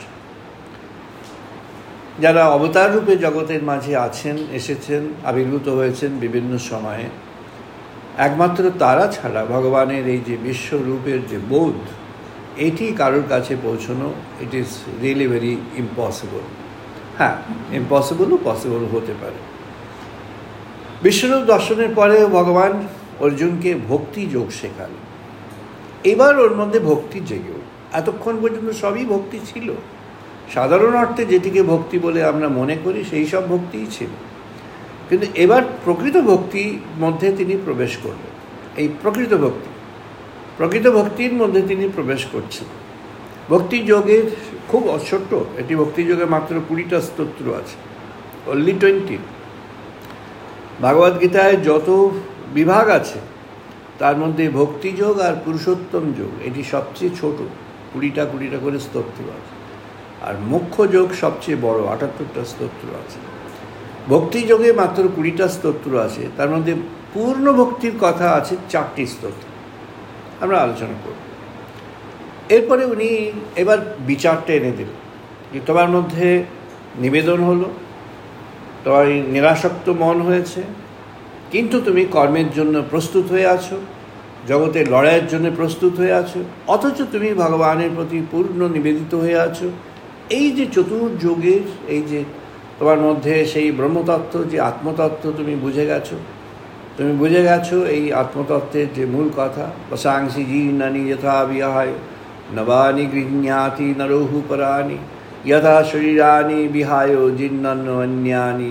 যারা অবতার রূপে জগতের মাঝে আছেন, এসেছেন, আবির্ভূত হয়েছেন বিভিন্ন সময়ে। একমাত্র তারা ছাড়া ভগবানের এই যে বিশ্বরূপের যে বোধ, এটি কারোর কাছে পৌঁছানো, it is really very impossible. হ্যাঁ, ইম্পসিবলও পসিবল হতে পারে। বিশ্বরূপ দর্শনের পরে ভগবান অর্জুনকে ভক্তি যোগ শেখালেন। এবার ওর মধ্যে ভক্তি জেগে উঠল। এতক্ষণ পর্যন্ত সবই ভক্তি ছিল, সাধারণ অর্থে যেটিকে ভক্তি বলে আমরা মনে করি সেই সব ভক্তিই ছিল, কিন্তু এবার প্রকৃত ভক্তির মধ্যে তিনি প্রবেশ করলেন। এই প্রকৃত ভক্তির মধ্যে তিনি প্রবেশ করছেন। ভক্তি যোগের খুব ছোট্ট, এটি ভক্তি যোগে মাত্র 20টা স্তোত্র আছে, অনলি 20। ভগবদ্গীতায় যত বিভাগ আছে তার মধ্যে ভক্তিযোগ আর পুরুষোত্তম যোগ এটি সবচেয়ে ছোট, 20টা করে স্তোত্র আছে। আর মুখ্য যোগ সবচেয়ে বড়, 78টা স্তোত্র আছে। ভক্তিযোগে মাত্র 20টা স্তোত্র আছে, তার মধ্যে পূর্ণ ভক্তির কথা আছে 4টি স্তোত্র, আমরা আলোচনা করব। এরপরে উনি এবার বিচারটা এনে দিলেন যে তোমার মধ্যে নিবেদন হলো, তোমার নিরাসক্ত মন হয়েছে, কিন্তু তুমি কর্মের জন্য প্রস্তুত হয়ে আছো, জগতের লড়াইয়ের জন্য প্রস্তুত হয়ে আছো, অথচ তুমি ভগবানের প্রতি পূর্ণ নিবেদিত হয়ে আছো। এই যে চতুর্যোগের এই যে তোমার মধ্যে সেই ব্রহ্মতত্ত্ব, যে আত্মতত্ত্ব তুমি বুঝে গেছো, এই আত্মতত্ত্বের যে মূল কথা, বসাংসি জীর্ণানি যথা বিহায় নবানি গৃহ্ণাতি নরহু পরানি যথা শরীরানি বিহায় জীর্ণান্যানি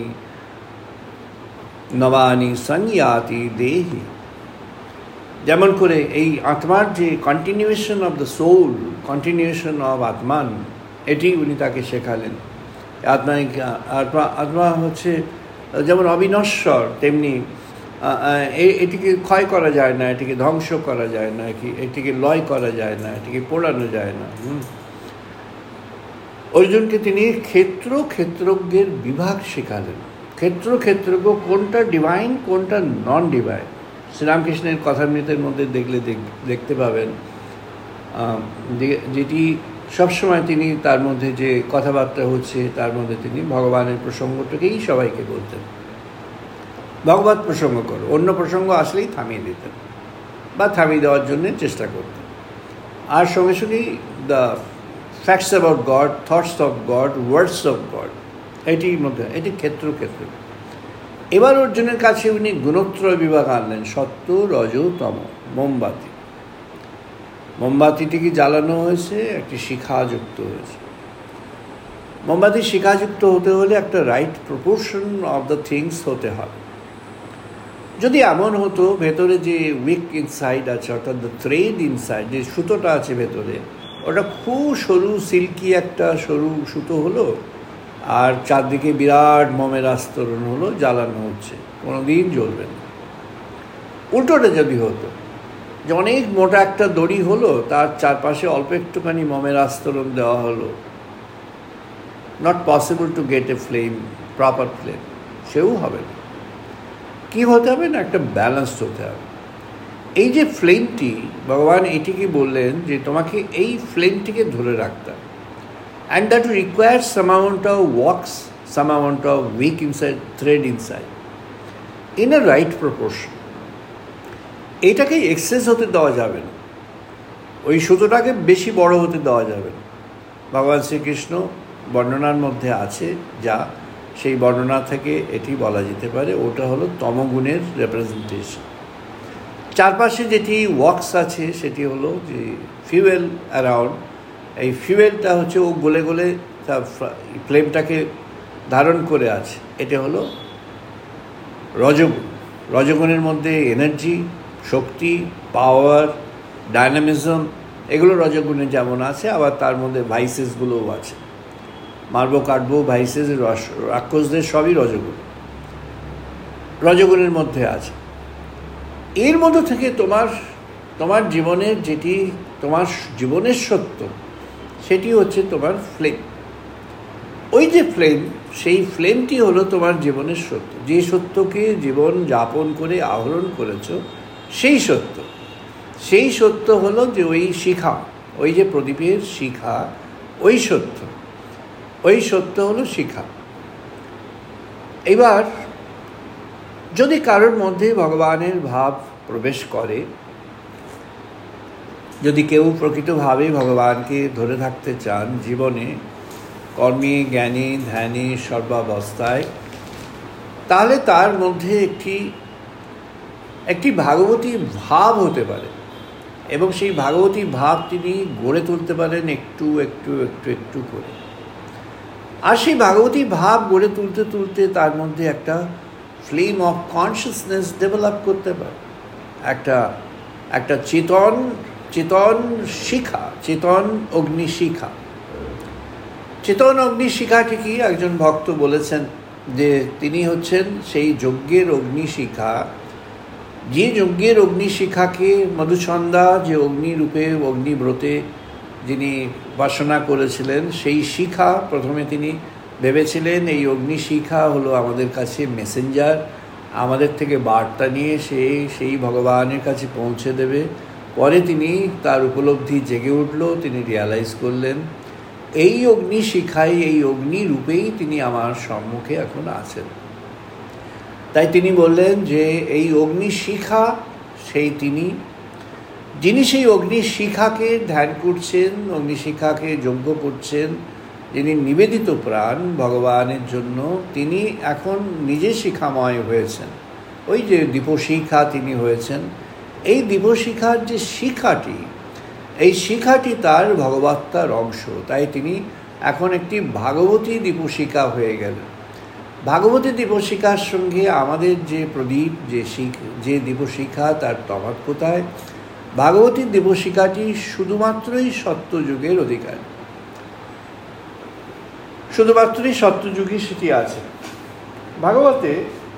নবানি সংয়াতি দেহি। যেমন করে এই আত্মার যে continuation of the soul, continuation of Atman, এটি উনি তাকে শেখালেন। আত্মা হচ্ছে যেমন অবিনশ্বর, তেমনি এটিকে ক্ষয় করা যায় না, এটিকে ধ্বংস করা যায় না, এটিকে লয় করা যায় না, এটিকে পোড়ানো যায় না। অর্জুনকে তিনি ক্ষেত্রজ্ঞের বিভাগ শেখালেন। ক্ষেত্রজ্ঞ কোনটা ডিভাইন, কোনটা নন ডিভাইন। শ্রীরামকৃষ্ণের কথামৃতের মধ্যে দেখতে পাবেন, যেটি সবসময় তিনি তার মধ্যে যে কথাবার্তা হচ্ছে তার মধ্যে তিনি ভগবানের প্রসঙ্গটাকেই সবাইকে বলতেন, ভগবত প্রসঙ্গ করো, অন্য প্রসঙ্গ আসলেই থামিয়ে দিতেন বা থামিয়ে দেওয়ার জন্য চেষ্টা করতেন। আর সঙ্গে সঙ্গেই the facts about God, thoughts of God, words of God, এটির মধ্যে এটি ক্ষেত্র। এবার অর্জুনের কাছে উনি গুণত্রয় বিভাগ আনলেন, সত্য, রজ, তম। মোমবাতিটিকে জ্বালানো হয়েছে, একটি শিখা যুক্ত হয়েছে। মোমবাতি শিখাযুক্ত হতে হলে একটা right proportion of the things হতে হবে। যদি এমন হতো ভেতরে যে উইক ইনসাইড আছে, অর্থাৎ দ্য থ্রেড ইনসাইড, যে সুতোটা আছে ভেতরে, ওটা খুব সরু সিল্কি একটা সরু সুতো হলো, আর চারদিকে বিরাট মোমের আস্তরণ হলো, জ্বালানো হচ্ছে, কোনো দিন জ্বলবে না। উল্টোটা যদি হতো যে অনেক মোটা একটা দড়ি হলো, তার চারপাশে অল্প একটুখানি মোমের আস্তরণ দেওয়া হলো, not possible to get a flame, proper flame, সেও হবে না। কী হতে হবে না, একটা ব্যালেন্সড হতে হবে। এই যে ফ্লেমটি, ভগবান এটিকে বললেন যে তোমাকে এই ফ্লেমটিকে ধরে রাখতে হবে, and that requires some amount of wax, some amount of wick inside, thread inside, in a right proportion. এইটাকে এক্সেস হতে দেওয়া যাবে না, ওই সুতোটাকে বেশি বড় হতে দেওয়া যাবে না। ভগবান শ্রীকৃষ্ণ বর্ণনার মধ্যে আছে, যা সেই বর্ণনা থেকে এটি বলা যেতে পারে ওটা হলো তমগুণের রেপ্রেজেন্টেশন। চারপাশে যেটি ওয়াক্স আছে সেটি হলো যে ফিউয়েল অ্যারাউন্ড, এই ফিউয়েলটা হচ্ছে ও গলে গলে তার ফ্লেমটাকে ধারণ করে আছে, এটা হলো রজগুণ। রজগুণের মধ্যে এনার্জি, শক্তি, পাওয়ার, ডায়নামিজম, এগুলো রজগুণে যেমন আছে, আবার তার মধ্যে ভাইসেসগুলোও আছে, মারবো কাটবো ভাইসেস, রাক্ষসদের সবই রজগুণের মধ্যে আছে। এর মধ্য থেকে তোমার জীবনের যেটি তোমার জীবনের সত্য, সেটি হচ্ছে তোমার ফ্লেম। ওই যে ফ্লেম, সেই ফ্লেমটি হলো তোমার জীবনের সত্য, যে সত্যকে জীবন যাপন করে আহরণ করেছ, সেই সত্য হলো যে ওই শিখা, ওই যে প্রদীপের শিখা, ওই সত্য হলো শিখা। এবার যদি কারোর মধ্যে ভগবানের ভাব প্রবেশ করে, যদি কেউ প্রকৃতভাবে ভগবানকে ধরে থাকতে চান জীবনে, কর্মে, জ্ঞানে, ধ্যানে, সর্বাবস্থায়, তাহলে তার মধ্যে একটি একটি ভাগবতী ভাব হতে পারে, এবং সেই ভাগবতী ভাব তিনি গড়ে তুলতে পারেন একটু একটু একটু একটু করে। আর সেই ভাগবতী ভাব গড়ে তুলতে তুলতে তার মধ্যে একটা ফ্লেম অফ কনসিয়াসনেস ডেভেলপ করতে পারে, একটা চেতন শিখা, চেতন অগ্নিশিখা। চেতন অগ্নিশিখাটি কি? একজন ভক্ত বলেছেন যে তিনি হচ্ছেন সেই যজ্ঞের অগ্নিশিখা, যে যজ্ঞের অগ্নিশিখাকে মধুসন্ধা যে অগ্নিরূপে অগ্নিব্রতে যিনি বাসনা করেছিলেন, সেই শিখা প্রথমে তিনি ভেবেছিলেন এই অগ্নিশিখা হলো আমাদের কাছে মেসেঞ্জার, আমাদের থেকে বার্তা নিয়ে সেই ভগবানের কাছে পৌঁছে দেবে। পরে তিনি তার উপলব্ধি জেগে উঠল, তিনি রিয়ালাইজ করলেন এই অগ্নিশিখাই, এই অগ্নিরূপেই তিনি আমার সম্মুখে এখন আছেন। তাই তিনি বললেন যে এই অগ্নিশিখা সেই তিনি, যিনি সেই অগ্নিশিখাকে ধ্যান করছেন, অগ্নিশিখাকে যজ্ঞ করছেন, যিনি নিবেদিত প্রাণ ভগবানের জন্য, তিনি এখন নিজে শিখাময় হয়েছেন। ওই যে দীপশিখা তিনি হয়েছেন, এই দীপশিখার যে শিখাটি, এই শিখাটি তার ভগবত্তার অংশ। তাই তিনি এখন একটি ভাগবতী দীপশিখা হয়ে গেলেন। ভাগবতী দীপশিখার সঙ্গে আমাদের যে প্রদীপ, যে দীপশিখা, তার তফাৎ কোথায়? ভাগবতী দীপশিখাটি শুধুমাত্রই সত্যযুগের অধিকার, শুধুমাত্রই সত্যযুগী সেটি আছে। ভাগবতে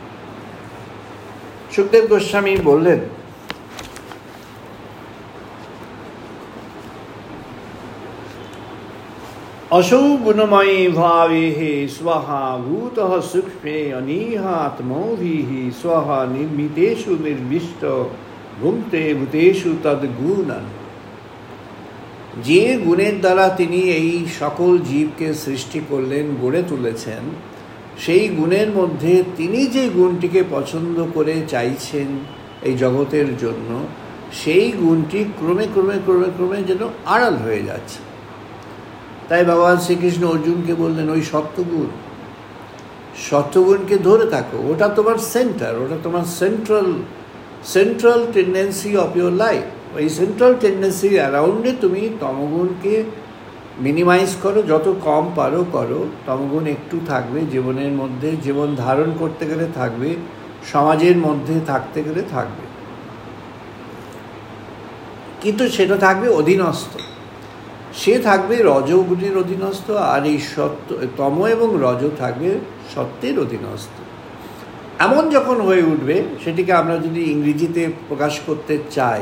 সুখদেব গোস্বামী বললেন, असौ गुणमयी भावे स्वः भूतः सूक्ष्मे अनीहात्मौभिः स्वः निर्मितेषु निर्विष्ट भुङ्क्ते भूतेषु तद्गुणं। যে গুণের দ্বারা তিনি এই সকল জীবকে সৃষ্টি করলেন, গড়ে তুলেছেন, সেই গুণের মধ্যে তিনি যে গুণটিকে পছন্দ করে চাইছেন এই জগতের জন্য, সেই গুণটি ক্রমে ক্রমে ক্রমে ক্রমে যেন আড়াল হয়ে যাচ্ছে। তাই ভগবান শ্রীকৃষ্ণ অর্জুনকে বললেন, ওই সত্যগুণকে ধরে থাকো, ওটা তোমার সেন্টার, ওটা তোমার central tendency of your life. ওই সেন্ট্রাল টেন্ডেন্সি অ্যারাউন্ডে তুমি তমগুণকে মিনিমাইজ করো, যত কম পারো করো। তমগুণ একটু থাকবে জীবনের মধ্যে, জীবন ধারণ করতে গেলে থাকবে, সমাজের মধ্যে থাকতে গেলে থাকবে, কিন্তু সেটা থাকবে অধীনস্থ, সে থাকবে রজগুণের অধীনস্থ, আর এই তম এবং রজ থাকবে সত্যের অধীনস্থ। এমন যখন হয়ে উঠবে, সেটিকে আমরা যদি ইংরেজিতে প্রকাশ করতে চাই,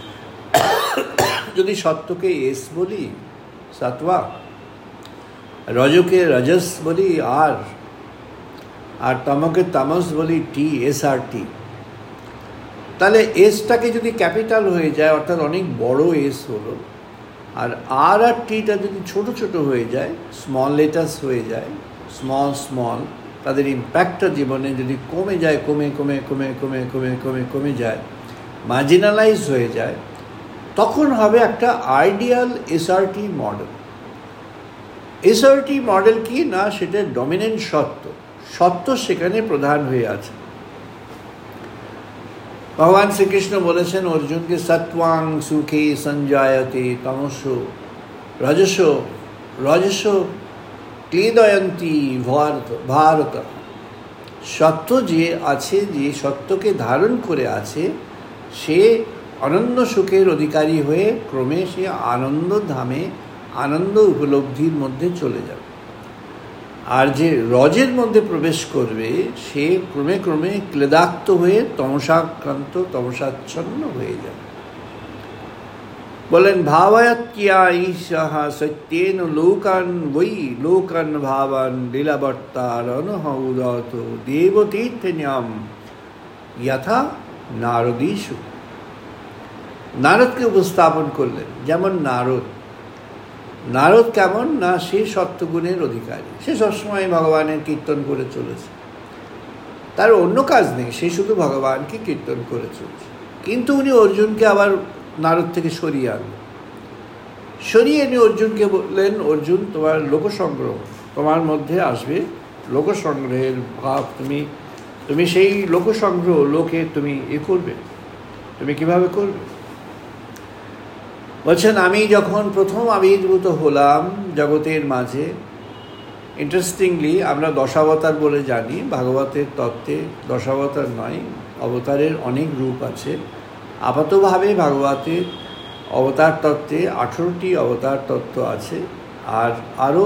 যদি সত্যকে এস বলি সত্ত্বা, রজকে রজস বলি আর তমকে তামস বলি SRT, তাহলে এসটাকে যদি ক্যাপিটাল হয়ে যায়, অর্থাৎ অনেক বড় এস হলো, আর টিটা যদি ছোট ছোট হয়ে যায়, স্মল লেটার্স হয়ে যায়, স্মল, তাদের ইম্প্যাক্টটা জীবনে যদি কমে যায়, কমে যায়, মার্জিনালাইজ হয়ে যায়, তখন হবে একটা ideal SRT model. SRT model কি না, সেটা ডমিনেন্ট সত্য সেখানে প্রধান হয়ে আছে। ভগবান শ্রীকৃষ্ণ বলেছেন অর্জুনকে, সত্ত্বাং সুখে সঞ্জায়তে তমসো রজসো ক্লেদয়ন্তী ভারত। সত্য যে আছে, যে সত্যকে ধারণ করে আছে, সে অনন্য সুখের অধিকারী হয়ে ক্রমে সে আনন্দ ধামে, আনন্দ উপলব্ধির মধ্যে চলে যাবে। আর যে রজের মধ্যে প্রবেশ করবে, সে ক্রমে ক্রমে ক্লেদাক্ত হয়ে তমসাক্রান্ত, তমসাচ্ছন্ন হয়ে যাবে। বলেন, ভাবায়াত্য়া ঈশাঃ সত্যেন লোকান ভাবান লীলাবর্তারনহৌদত দেবতীর্থন্যাম যথা নারদীষু। নারদকে উপস্থাপন করলেন, যেমন নারদ কেমন না, সে সত্যগুণের অধিকারী, সে সবসময় ভগবানের কীর্তন করে চলেছে, তার অন্য কাজ নেই, সে শুধু ভগবানকে কীর্তন করে চলেছে। কিন্তু উনি অর্জুনকে আবার নারদ থেকে সরিয়ে এনে অর্জুনকে বললেন, অর্জুন, তোমার লোকসংগ্রহ, তোমার মধ্যে আসবে লোকসংগ্রহের ভাব, তুমি তুমি সেই লোকসংগ্রহ লোকে তুমি করবে, তুমি কিভাবে করবে? বলছেন আমি যখন প্রথম আবির্ভূত হলাম জগতের মাঝে, ইন্টারেস্টিংলি আমরা দশাবতার বলে জানি, ভাগবতের তত্ত্বে দশাবতার নয়, অবতারের অনেক রূপ আছে। আপাতভাবে ভাগবতের অবতার তত্ত্বে 18টি অবতার তত্ত্ব আছে, আর আরও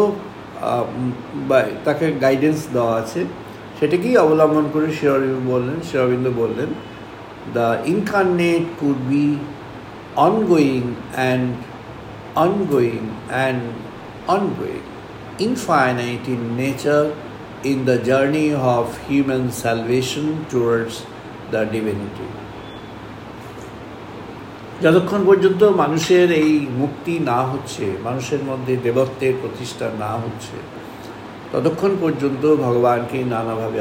তাকে গাইডেন্স দেওয়া আছে। সেটাকেই অবলম্বন করে শ্রীঅরবিন্দ বললেন the incarnate could be ongoing and ongoing and ongoing, infinite in nature, in the journey of human salvation towards the divinity. যতক্ষণ পর্যন্ত মানুষের এই মুক্তি না হচ্ছে, মানুষের মধ্যে দেবত্বের প্রতিষ্ঠা না হচ্ছে, ততক্ষণ পর্যন্ত ভগবানকে নানাভাবে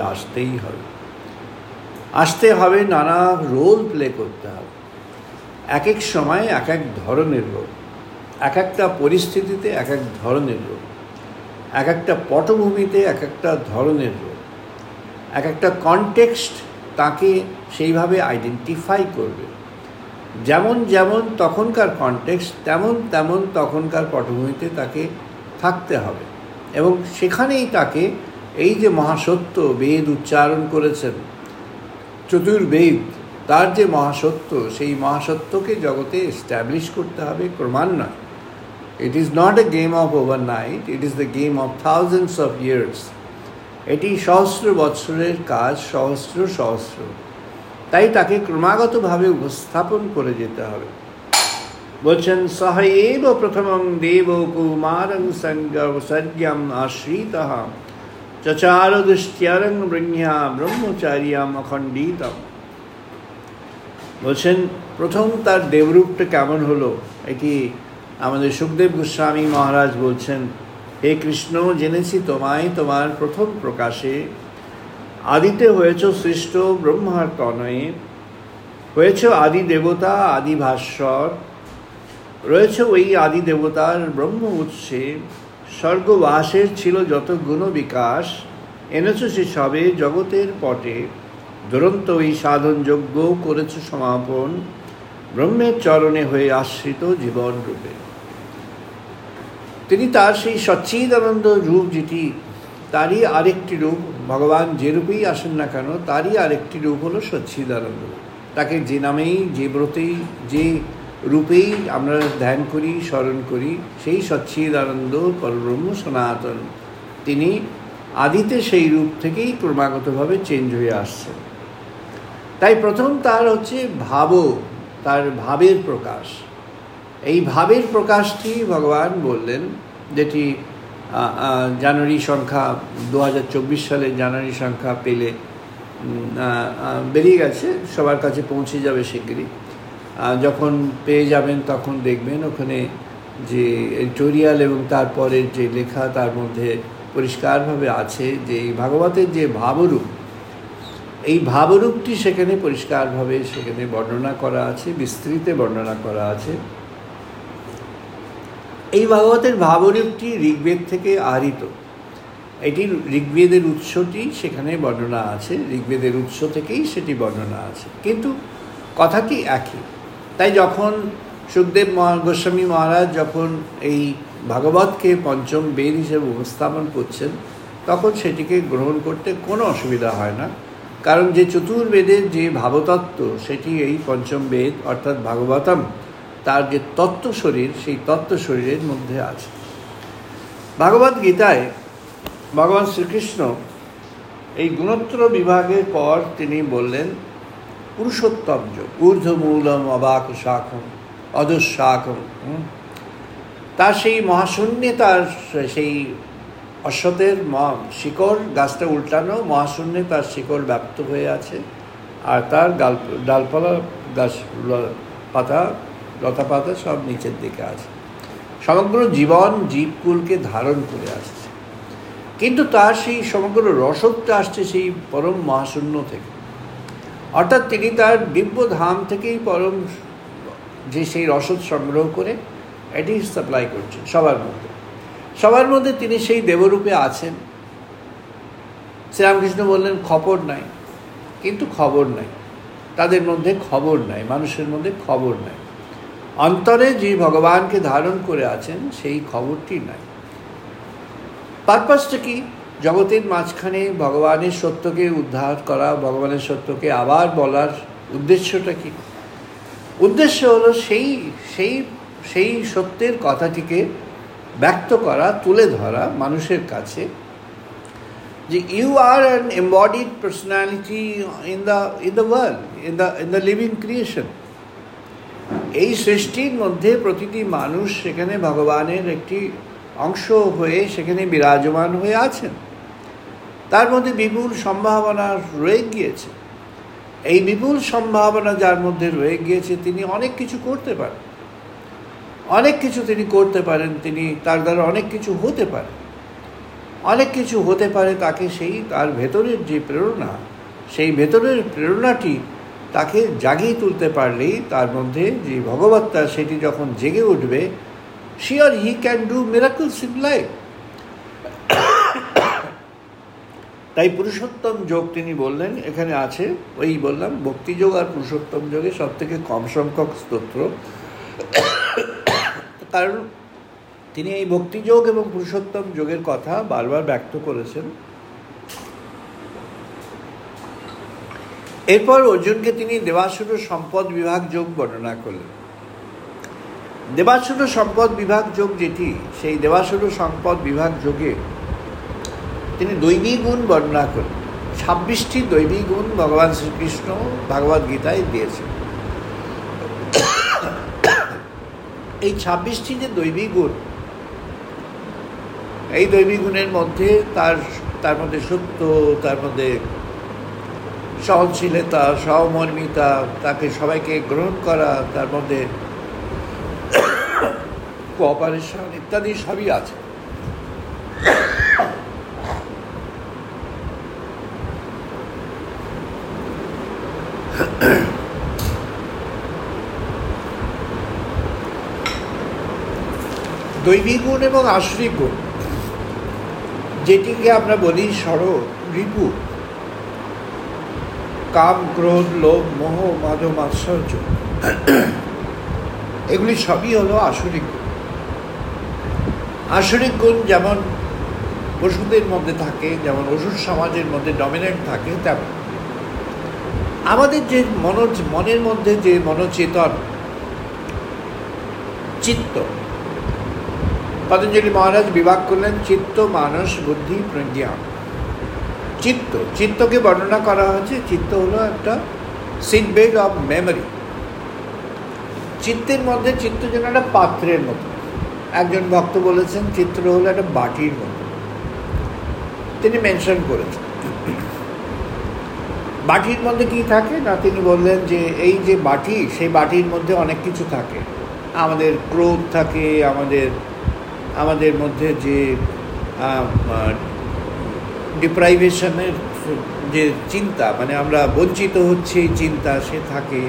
আসতে হবে, নানা রোল প্লে করতে হবে। এক এক সময় এক এক ধরনের রোল, এক একটা পরিস্থিতিতে এক এক ধরনের রোল, এক একটা পটভূমিতে এক একটা ধরনের রোল, এক একটা কনটেক্সট তাকে সেইভাবে আইডেন্টিফাই করবে। যেমন যেমন তখনকার কনটেক্সট, তেমন তেমন তখনকার পটভূমিতে তাকে থাকতে হবে, এবং সেখানেই তাকে এই যে মহাসত্য বেদ উচ্চারণ করেছেন, চতুর্বেদ, তার যে মহাসত্য, সেই মহাসত্যকে জগতে এস্টাবলিশ করতে হবে ক্রমান্বয়ে। It is not a game of overnight, it is the game of thousands of years. এটি সহস্র বৎসরের কাজ, সহস্র। তাই তাকে ক্রমাগতভাবে উপস্থাপন করে যেতে হবে। বলছেন সহ এব প্রথমং দেব কুমারং সর্গ্যম আশ্রিতঃ চচার দুষ্ট্যরং বৃণ্যা ব্রহ্মচার্যম অখণ্ডিতম। বলছেন প্রথম তার দেবরূপটা কেমন হলো, এটি আমাদের সুখদেব গোস্বামী মহারাজ বলছেন, হে কৃষ্ণ, জেনেছি তোমায় তোমার প্রথম প্রকাশে। আদিতে হয়েছ সৃষ্ট ব্রহ্মার তনয়ে, হয়েছ আদি দেবতা, আদি ভাস্বর, রয়েছে ওই আদি দেবতার ব্রহ্ম উৎসে। স্বর্গবাসের ছিল যত গুণ বিকাশ, এনেছ সে সবে জগতের পটে। দুরন্ত ওই সাধন যজ্ঞ করেছ সমাপন, ব্রহ্মের চরণে হয়ে আশ্রিত জীবন রূপে। তিনি তার সেই সচ্চিদানন্দ রূপ, যেটি তারই আরেকটি রূপ, ভগবান যে রূপেই আসেন না কেন তারই আরেকটি রূপ হলো সচ্চিদানন্দ। তাকে যে নামেই, যে ব্রতেই, যে রূপেই আমরা ধ্যান করি, স্মরণ করি, সেই সচ্চিদানন্দ পরব্রহ্ম সনাতন, তিনি আদিতে সেই রূপ থেকেই ক্রমাগতভাবে চেঞ্জ হয়ে আসছেন। তাই প্রথম তার হচ্ছে তার ভাবের প্রকাশ। এই ভাবের প্রকাশটি ভগবান বললেন, যেটি জানুয়ারি সংখ্যা 2024 সালে জানুয়ারি সংখ্যা পেলে বেরিয়ে গেছে, সবার কাছে পৌঁছে যাবে শিগগিরই। যখন পেয়ে যাবেন তখন দেখবেন ওখানে যে এডিটোরিয়াল এবং তারপরের যে লেখা, তার মধ্যে পরিষ্কারভাবে আছে যে এই ভাগবতের যে ভাবরূপ, এই ভাবরূপটি সেখানে পরিষ্কারভাবে সেখানে বর্ণনা করা আছে, বিস্তৃত বর্ণনা করা আছে। এই ভাগবতের ভাবরূপটি ঋগ্বেদ থেকে আহৃত। এটি ঋগ্বেদের উৎসটি সেখানে বর্ণনা আছে, ঋগ্বেদের উৎস থেকেই সেটি বর্ণনা আছে, কিন্তু কথাটি একই। তাই যখন সুখদেব গোস্বামী মহারাজ যখন এই ভাগবতকে পঞ্চম বেদ হিসেবে উপস্থাপন করছেন, তখন সেটিকে গ্রহণ করতে কোনো অসুবিধা হয় না, কারণ যে চতুর্বেদের যে ভাবতত্ত্ব সেটি এই পঞ্চম বেদ অর্থাৎ ভাগবতম, তার যে তত্ত্ব শরীর, সেই তত্ত্ব শরীরের মধ্যে আছে। ভাগবত গীতায় ভগবান শ্রীকৃষ্ণ এই গুণোত্তর বিভাগের পর তিনি বললেন পুরুষোত্তম যোগ, ঊর্ধ্বমূলম অবাক শাখম অধঃশাখম। তার সেই মহাশূন্যে, তার সেই অশ্বতের শিকড়, গাছটা উল্টানো, মহাশূন্যে তার শিকড় ব্যাপ্ত হয়ে আছে, আর তার ডালপালা, গাছ পাতা, লতা পাতা সব নিচের দিকে আছে, সমগ্র জীবন জীবকুলকে ধারণ করে আসছে। কিন্তু তার সেই সমগ্র রসদটা আসছে সেই পরম মহাশূন্য থেকে, অর্থাৎ তিনি তার দিব্য ধাম থেকেই পরম যে সেই রসদ সংগ্রহ করে এটি সাপ্লাই করছেন সবার মধ্যে তিনি সেই দেবরূপে আছেন। শ্রীরামকৃষ্ণ বললেন খপর নাই, কিন্তু খবর নাই, তাদের মধ্যে খবর নাই, মানুষের মধ্যে খবর নাই। অন্তরে যে ভগবানকে ধারণ করে আছেন সেই খবরটি নাই। পারপাসটা কি? জগতের মাঝখানে ভগবানের সত্যকে উদ্ধার করা, ভগবানের সত্যকে আবার বলার উদ্দেশ্যটা কি? উদ্দেশ্য হলো সেই সেই সেই সত্যের কথাটিকে ব্যক্ত করা, তুলে ধরা মানুষের কাছে, যে you are an embodied personality in the world, in the living creation. এই সৃষ্টির মধ্যে প্রতিটি মানুষ সেখানে ভগবানের একটি অংশ হয়ে সেখানে বিরাজমান হয়ে আছেন। তার মধ্যে বিপুল সম্ভাবনা রয়ে গিয়েছে। এই বিপুল সম্ভাবনা যার মধ্যে রয়ে গিয়েছে, তিনি অনেক কিছু করতে পারেন, অনেক কিছু তিনি করতে পারেন, তিনি তার দ্বারা অনেক কিছু হতে পারে, অনেক কিছু হতে পারে। তাকে সেই তার ভেতরের যে প্রেরণা, সেই ভেতরের প্রেরণাটি তাকে জাগিয়ে তুলতে পারলেই তার মধ্যে যে ভগবত্তা সেটি যখন জেগে উঠবে, sure he can do miracles in life. তাই পুরুষোত্তম যোগ তিনি বললেন, এখানে আছে ওই বললাম ভক্তিযোগ আর পুরুষোত্তম যোগে সব থেকে কম সংখ্যক স্তোত্র, কারণ তিনি এই ভক্তিযোগ এবং পুরুষোত্তম যোগের কথা বারবার ব্যক্ত করেছেন। এরপর অর্জুনকে তিনি দেবাসুর সম্পদ বিভাগ যোগ বর্ণনা করলেন। দেবাসুর সম্পদ বিভাগ যোগ যেটি, সেই দেবাসুর সম্পদ বিভাগ যোগে তিনি দৈবী গুণ বর্ণনা করেন। 26টি দৈবী গুণ ভগবান শ্রীকৃষ্ণ ভগবদ গীতায় দিয়েছেন। এই 26টি যে দৈবী গুণ, এই দৈবী গুণের মধ্যে তার মধ্যে সত্য, তার মধ্যে সহনশীলতা, সহমর্মিতা, তাকে সবাইকে গ্রহণ করা, তার মধ্যে কোঅপারেশন ইত্যাদি সবই আছে। দৈবিক গুণ এবং আসরিক গুণ, যেটিকে আমরা বলি রিপু, কাম, ক্রোধ, লোভ, মোহ, মাদ, মাৎসর্য, এগুলি সবই হলো আসরিক গুণ। আসরিক গুণ যেমন পশুদের মধ্যে থাকে, যেমন অসুর সমাজের মধ্যে ডমিনেন্ট থাকে, তেমন আমাদের যে মনের মধ্যে যে মনোচেতন চিত্ত, পতঞ্জলি মহারাজ বিভাগ করলেন চিত্ত, মানস, বুদ্ধি, প্রজ্ঞা। চিত্তকে বর্ণনা করা হয়েছে, চিত্ত হলো একটা সিড বেড অফ মেমোরি। চিত্তের মধ্যে চিত্ত যেন একটা পাত্রের মতো। একজন ভক্ত বলেছেন চিত্ত হলো একটা বাটির মতো, তিনি মেনশন করেছেন। বাটির মধ্যে কি থাকে না, তিনি বললেন যে এই যে বাটি, সেই বাটির মধ্যে অনেক কিছু থাকে। আমাদের ক্রোধ থাকে, আমাদের মধ্যে যে ডিপ্রাইভেশনের যে চিন্তা, মানে আমরা বঞ্চিত হচ্ছে এই চিন্তা, সে থাকে।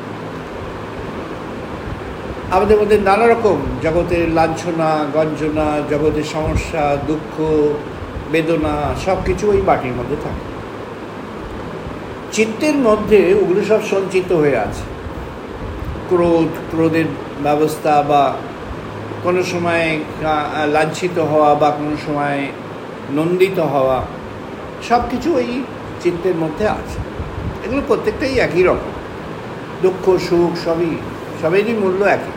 আমাদের মধ্যে নানা রকম জগতের লাঞ্ছনা, গঞ্জনা, জগতের সমস্যা, দুঃখ, বেদনা, সব কিছু ওই বাটির মধ্যে থাকে। চিত্তের মধ্যে ওগুলো সব সঞ্চিত হয়ে আছে। ক্রোধের ব্যবস্থা, বা কোনো সময় লাঞ্ছিত হওয়া, বা কোনো সময় নন্দিত হওয়া, সব কিছু ওই চিত্তের মধ্যে আছে। এগুলো প্রত্যেকটাই একই রকম, দুঃখ সুখ সবেরই মূল্য একই।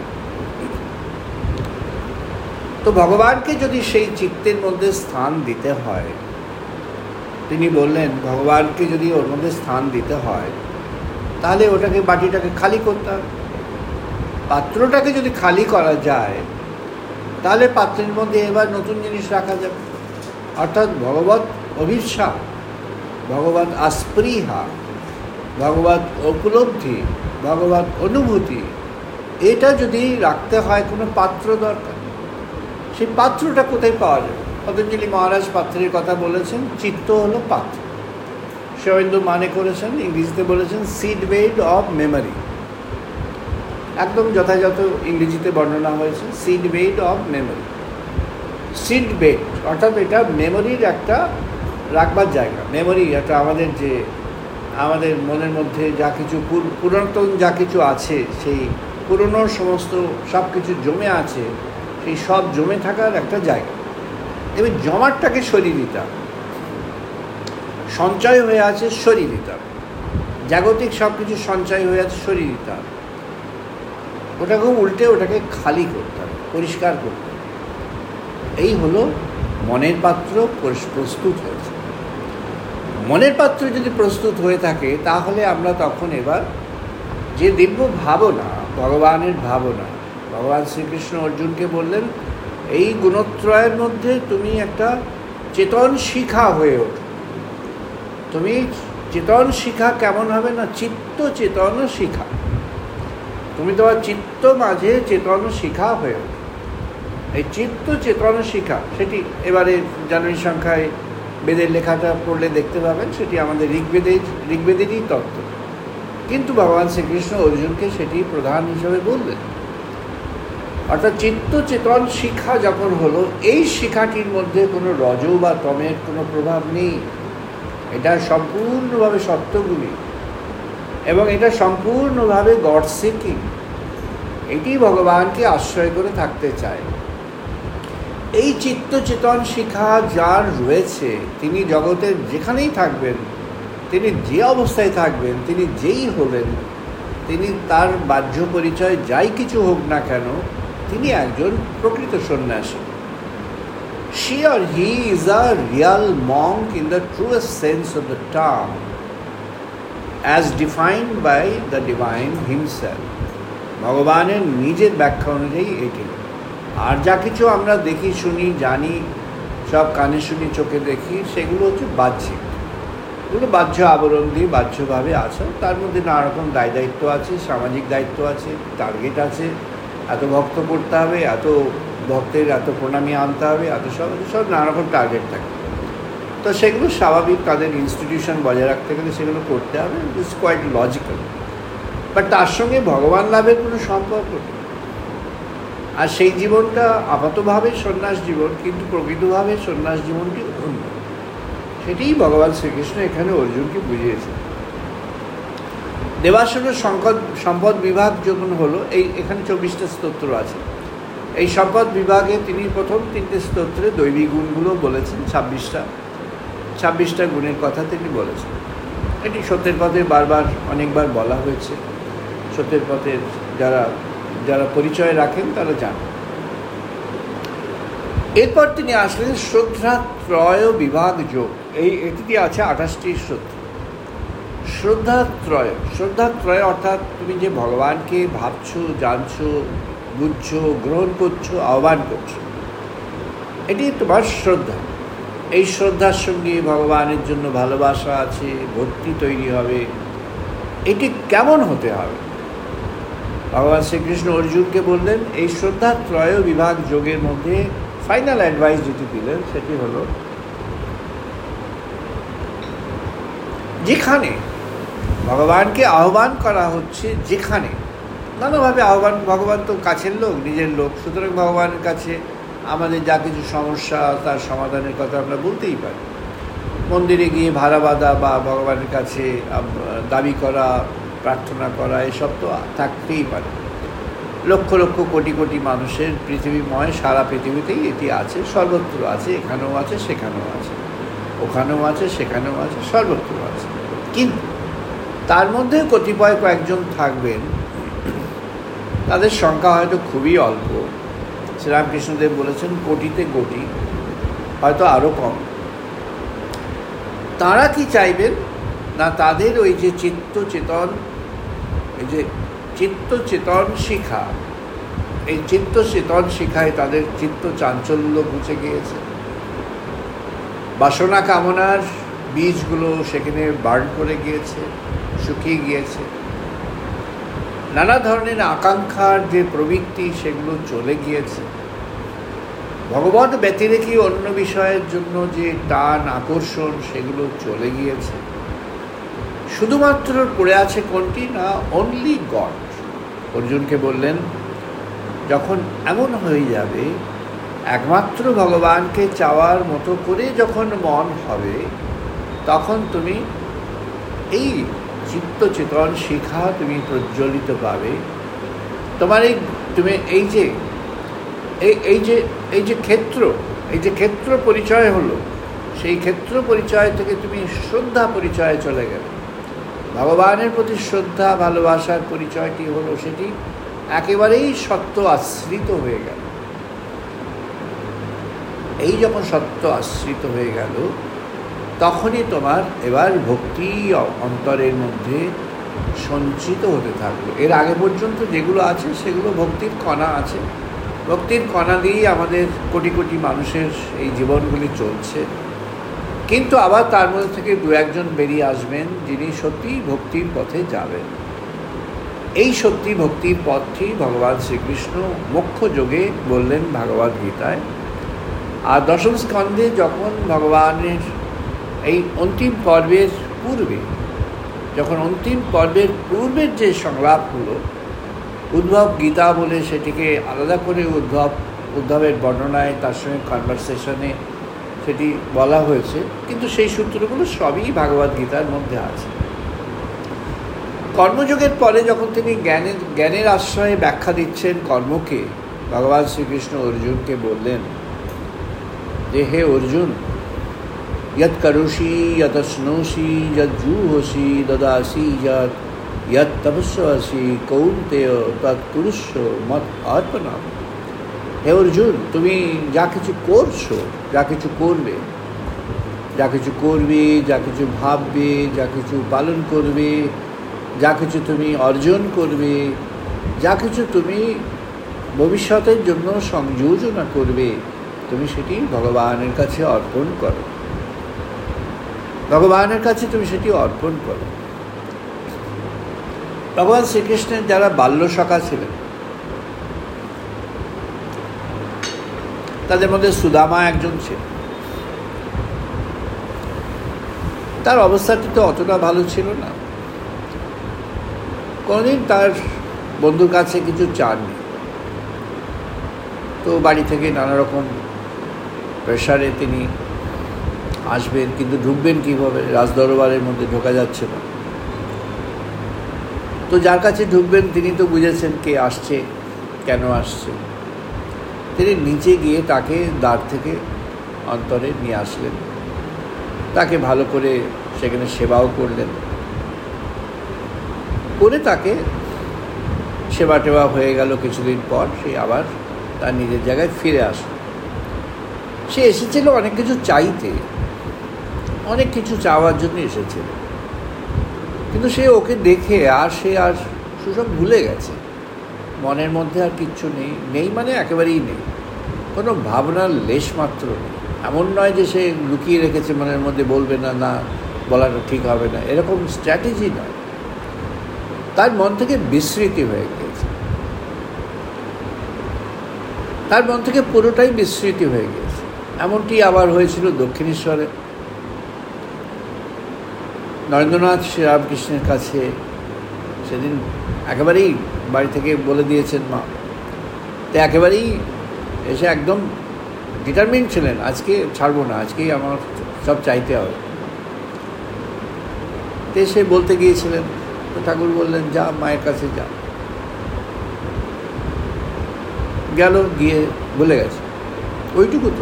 তো ভগবানকে যদি সেই চিত্তের মধ্যে স্থান দিতে হয়, তিনি বললেন ভগবানকে যদি ওর মধ্যে স্থান দিতে হয়, তাহলে ওটাকে বাটিটাকে খালি করতে হবে। পাত্রটাকে যদি খালি করা যায়, তাহলে পাত্রের মধ্যে এবার নতুন জিনিস রাখা যাবে। অর্থাৎ ভগবত অভিশাপ, ভগবত আস্পৃহা, ভগবত উপলব্ধি, ভগবত অনুভূতি, এটা যদি রাখতে হয় কোনো পাত্র দরকার। সেই পাত্রটা কোথায় পাওয়া যাবে? পতঞ্জলি মহারাজ পাত্রের কথা বলেছেন, চিত্ত হলো পাত্র। শৈলেন্দ্র মানে করেছেন, ইংরেজিতে বলেছেন সিড বেড অফ মেমোরি। একদম যথাযথ ইংরেজিতে বর্ণনা হয়েছে, seed bed of memory. Seed bed অর্থাৎ এটা মেমোরির একটা রাখবার জায়গা। মেমোরি এটা আমাদের যে আমাদের মনের মধ্যে যা কিছু পুরাতন যা কিছু আছে, সেই পুরনো সমস্ত সব কিছু জমে আছে, সেই সব জমে থাকার একটা জায়গা। এবার জমাটটাকে সরিয়ে দিতে হবে, সঞ্চয় হয়ে আছে সরিয়ে দিতে হবে, জাগতিক সব কিছু সঞ্চয় হয়ে আছে সরিয়ে দিতে হবে, ওটাকে উল্টে ওটাকে খালি করতে হবে, পরিষ্কার করতে হবে। এই হলো মনের পাত্র প্রস্তুত হয়েছে। মনের পাত্র যদি প্রস্তুত হয়ে থাকে তাহলে আমরা তখন এবার যে দিব্য ভাবনা, ভগবানের ভাবনা, ভগবান শ্রীকৃষ্ণ অর্জুনকে বললেন এই গুণত্রয়ের মধ্যে তুমি একটা চেতন শিখা হয়ে ওঠো। তুমি চেতন শিখা কেমন হবে না, চিত্ত চেতন শিখা। তুমি তোমার চিত্ত মাঝে চেতন শিখা হয়ে ওঠো। এই চিত্ত চেতন শিখা সেটি এবারে জানুয়ারি সংখ্যায় বেদের লেখাটা পড়লে দেখতে পাবেন, সেটি আমাদের ঋগ্বেদেরই তত্ত্ব। কিন্তু ভগবান শ্রীকৃষ্ণ অর্জুনকে সেটি প্রধান হিসেবে বললেন। অর্থাৎ চিত্ত চেতন শিক্ষা যখন হলো, এই শিক্ষাটির মধ্যে কোনো রজ বা তমের কোনো প্রভাব নেই। এটা সম্পূর্ণভাবে সত্যগুলি এবং এটা সম্পূর্ণভাবে গড সিকিং। এটি ভগবানকে আশ্রয় করে থাকতে চায়। এই চিত্ত চেতন শিক্ষা যার রয়েছে, তিনি জগতের যেখানেই থাকবেন, তিনি যে অবস্থায় থাকবেন, তিনি যেই হলেন, তিনি তার বাহ্য পরিচয় যাই কিছু হোক না কেন, তিনি একজন প্রকৃত সন্ন্যাসী। She or he is a real monk in the truest sense of the term, as defined by the divine himself. ভগবানের নিজের ব্যাখ্যা অনুযায়ী এটি। আর যা কিছু আমরা দেখি, শুনি, জানি, সব কানে শুনি, চোখে দেখি, সেগুলো হচ্ছে বাহ্যিক। এগুলো বাহ্য আবরণ দিয়ে বাহ্যভাবে আছে। তার মধ্যে নানা রকম দায়িত্ব আছে, সামাজিক দায়িত্ব আছে, টার্গেট আছে, এত ভক্ত করতে হবে, এত ভক্তের এত প্রণামী আনতে হবে, এত সব নানা রকম টার্গেট থাকে। তো সেগুলো স্বাভাবিক, তাদের ইনস্টিটিউশন বজায় রাখতে গেলে সেগুলো করতে হবে। It's quite logical. বাট তার সঙ্গে ভগবান লাভের কোনো সম্পর্ক নেই। আর সেই জীবনটা আপাতভাবে সন্ন্যাস জীবন, কিন্তু প্রকৃতভাবে সন্ন্যাস জীবনটি অন্য। সেটিই ভগবান শ্রীকৃষ্ণ এখানে অর্জুনকে বুঝিয়েছেন। দেবাসুরের সম্পদ বিভাগ যখন হলো, এখানে 24টা স্তোত্র আছে। এই সম্পদ বিভাগে তিনি প্রথম 3টে স্তোত্রে দৈবী গুণগুলো বলেছেন। 26টা গুণের কথা তিনি বলেছেন। এটি সত্যের পথে বারবার অনেকবার বলা হয়েছে। সত্যের পথের যারা পরিচয় রাখেন তারা জানেন। এরপর তিনি আসলেন শ্রদ্ধাত্রয় বিভাগ যোগ। এটিতে আছে 28টি শ্রদ্ধা। শ্রদ্ধাত্রয় অর্থাৎ তুমি যে ভগবানকে ভাবছো, জানছো, বুঝছো, গ্রহণ করছো, আহ্বান করছো, এটি তোমার শ্রদ্ধা। এই শ্রদ্ধার সঙ্গে ভগবানের জন্য ভালোবাসা আছে, ভক্তি তৈরি হবে। এটি কেমন হতে হবে? ভগবান শ্রীকৃষ্ণ অর্জুনকে বললেন, এই শ্রদ্ধাত্রয় বিভাগ যোগের মধ্যে ফাইনাল অ্যাডভাইস যেটি দিলেন সেটি হলো, যেখানে ভগবানকে আহ্বান করা হচ্ছে, যেখানে নানাভাবে আহ্বান, ভগবান তো কাছের লোক, নিজের লোক, সুতরাং ভগবানের কাছে আমাদের যা কিছু সমস্যা তার সমাধানের কথা আমরা বলতেই পারি। মন্দিরে গিয়ে ভাড়া বাঁধা বা ভগবানের কাছে দাবি করা, প্রার্থনা করা, এসব তো থাকতেই পারে। লক্ষ লক্ষ কোটি কোটি মানুষের পৃথিবীময়, সারা পৃথিবীতেই এটি আছে, সর্বত্র আছে। এখানেও আছে, সেখানেও আছে, ওখানেও আছে, সেখানেও আছে, সর্বত্র আছে। কিন্তু তার মধ্যে কয়েকজন থাকবেন, তাদের সংখ্যা হয়তো খুবই অল্প। শ্রীরামকৃষ্ণদেব বলেছেন কোটিতে কোটি, হয়তো আরও কম। তারা কি চাইবেন না, তাদের ওই যে চিত্ত চেতন শিখা, এই চিত্ত চেতন শিখায় তাদের চিত্ত চাঞ্চল্য ঘুচে গিয়েছে। বাসনা কামনার বীজগুলো সেখানে বার্ন করে গিয়েছে, শুকিয়ে গিয়েছে। নানা ধরনের আকাঙ্ক্ষার যে প্রবৃত্তি, সেগুলো চলে গিয়েছে। ভগবত ব্যতিরেকে অন্য বিষয়ের জন্য যে টান, আকর্ষণ, সেগুলো চলে গিয়েছে। শুধুমাত্র পড়ে আছে কোনটি না, অনলি গড। অর্জুনকে বললেন, যখন এমন হয়ে যাবে, একমাত্র ভগবানকে চাওয়ার মতো করে যখন মন হবে, তখন তুমি এই চিত্ত চেতন শিখা তুমি প্রজ্বলিত পাবে। তোমার এই যে ক্ষেত্র পরিচয় হলো, সেই ক্ষেত্র পরিচয় থেকে তুমি শ্রদ্ধা পরিচয়ে চলে গেলে। ভগবানের প্রতি শ্রদ্ধা ভালোবাসার পরিচয়টি হলো, সেটি একেবারেই সত্য আশ্রিত হয়ে গেল। এই যখন সত্য আশ্রিত হয়ে গেল, তখনই তোমার এবার ভক্তি অন্তরের মধ্যে সঞ্চিত হতে থাকলো। এর আগে পর্যন্ত যেগুলো আছে সেগুলো ভক্তির কণা আছে। ভক্তির কণা দিয়েই আমাদের কোটি কোটি মানুষের এই জীবনগুলি চলছে। কিন্তু আবার তার মধ্যে থেকে দু একজন বেরিয়ে আসবেন যিনি সত্যিই ভক্তির পথে যাবেন। এই সত্যি ভক্তির পথটি ভগবান শ্রীকৃষ্ণ মোক্ষ যোগে বললেন ভগবদ গীতায়। আর দশম স্কন্ধে যখন ভগবানের এই অন্তিম পর্বের পূর্বের যে সংলাপ হলো, উদ্ধব গীতা বলে সেটিকে আলাদা করে উদ্ধবের বর্ণনায় তার সঙ্গে কনভারসেশনে সেটি বলা হয়েছে, কিন্তু সেই সূত্রগুলো সবই ভগবদ গীতার মধ্যে আছে। কর্মযোগের পরে যখন তিনি জ্ঞানের আশ্রয়ে ব্যাখ্যা দিচ্ছেন কর্মকে, ভগবান শ্রীকৃষ্ণ অর্জুনকে বললেন যে হে অর্জুন, यत् करोषि यत् श्नोषि यत् जुहोषि ददासि यत् तपस्वसि कौन्तेय तत् कुरुष्व मत् अर्पणम्। হে অর্জুন, তুমি যা কিছু করছো, যা কিছু করবে, যা কিছু ভাববে, যা কিছু পালন করবে, যা কিছু তুমি অর্জন করবে, যা কিছু তুমি ভবিষ্যতের জন্য সংযোজনা করবে, তুমি সেটি ভগবানের কাছে অর্পণ করো। ভগবানের কাছে তুমি সেটি অর্পণ করো। ভগবান শ্রীকৃষ্ণের যারা বাল্য সখা ছিলেন, তাদের মধ্যে সুদামা একজন ছিল। তার অবস্থাটি তো অতটা ভালো ছিল না। কোনোদিন তার বন্ধুর কাছে কিছু চাননি, তো বাড়ি থেকে নানা রকম প্রেশারে তিনি আসবেন, কিন্তু ঢুকবেন কীভাবে? রাজদরবারের মধ্যে ঢোকা যাচ্ছে না। তো যার কাছে ঢুকবেন তিনি তো বুঝেছেন কে আসছে, কেন আসছে। তিনি নিচে গিয়ে তাকে দ্বার থেকে অন্তরে নিয়ে আসলেন, তাকে ভালো করে সেখানে সেবাও করলেন, করে তাকে সেবা টেবা হয়ে গেল। কিছুদিন পর সে আবার তার নিজের জায়গায় ফিরে আসলো। সে এসেছিল অনেক কিছু চাইতে, অনেক কিছু চাওয়ার জন্য এসেছিল, কিন্তু সে ওকে দেখে সে সব ভুলে গেছে। মনের মধ্যে আর কিচ্ছু নেই মানে একেবারেই নেই, কোনো ভাবনার লেশ মাত্র নেই। এমন নয় যে সে লুকিয়ে রেখেছে মনের মধ্যে, বলবে না, বলাটা ঠিক হবে না, এরকম স্ট্র্যাটেজি নয়। তার মন থেকে বিস্মৃতি হয়ে গিয়েছে, তার মন থেকে পুরোটাই বিস্মৃতি হয়ে গিয়েছে। এমনটি আবার হয়েছিল দক্ষিণেশ্বরে। নরেন্দ্রনাথ শ্রীরামকৃষ্ণের কাছে সেদিন একেবারেই বাড়ি থেকে বলে দিয়েছেন মা, তো একেবারেই এসে একদম ডিটারমিন ছিলেন, আজকে ছাড়বো না, আজকেই আমার সব চাইতে হবে। তো সে বলতে গিয়েছিলেন, তো ঠাকুর বললেন যা মায়ের কাছে যা। গেল, গিয়ে ভুলে গেছে ওইটুকুতে।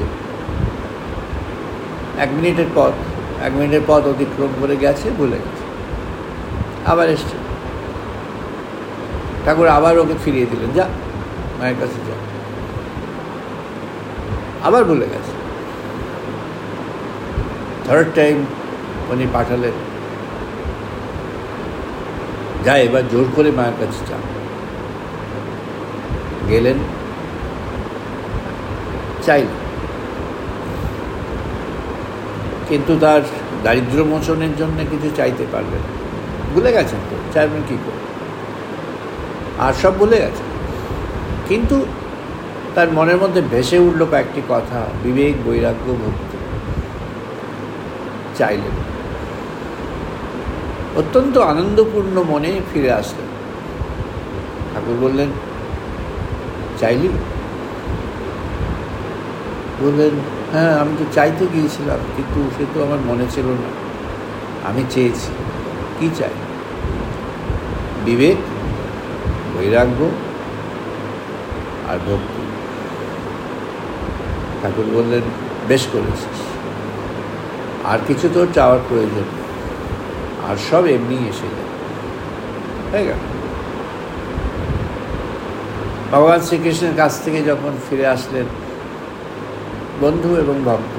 1 মিনিটের পথ অতিক্রম করে গেছে, ভুলে গেছে। আবার এসছে, ঠাকুর আবার ওকে ফিরিয়ে দিলেন, যা মায়ের কাছে যা। আবার ভুলে গেছে। 3rd টাইম উনি পাঠালেন, যা এবার জোর করে মায়ের কাছে যা। গেলেন, চাইলেন, কিন্তু তার দারিদ্র মোচনের জন্য কিছু চাইতে পারবেন, ভুলে গেছেন। তো চাইবেন কী করে? আর সব ভুলে গেছেন, কিন্তু তার মনের মধ্যে ভেসে উঠল কয়েকটি কথা, বিবেক, বৈরাগ্য, ভক্তি। চাইলেন, অত্যন্ত আনন্দপূর্ণ মনে ফিরে আসলেন। ঠাকুর বললেন, চাইলি? বললেন, হ্যাঁ, আমি তো চাইতে গিয়েছিলাম, কিন্তু সে তো আমার মনে ছিল না, আমি চেয়েছি। কি চাই? বিবেক, বৈরাগ্য আর ভক্তি। ঠাকুর বললেন, বেশ করেছিস, আর কিছু তোর চাওয়ার প্রয়োজন নেই, আর সব এমনি এসে যায়। হয়ে গেল। ভগবান শ্রীকৃষ্ণের কাছ থেকে যখন ফিরে আসলেন বন্ধু এবং ভক্ত,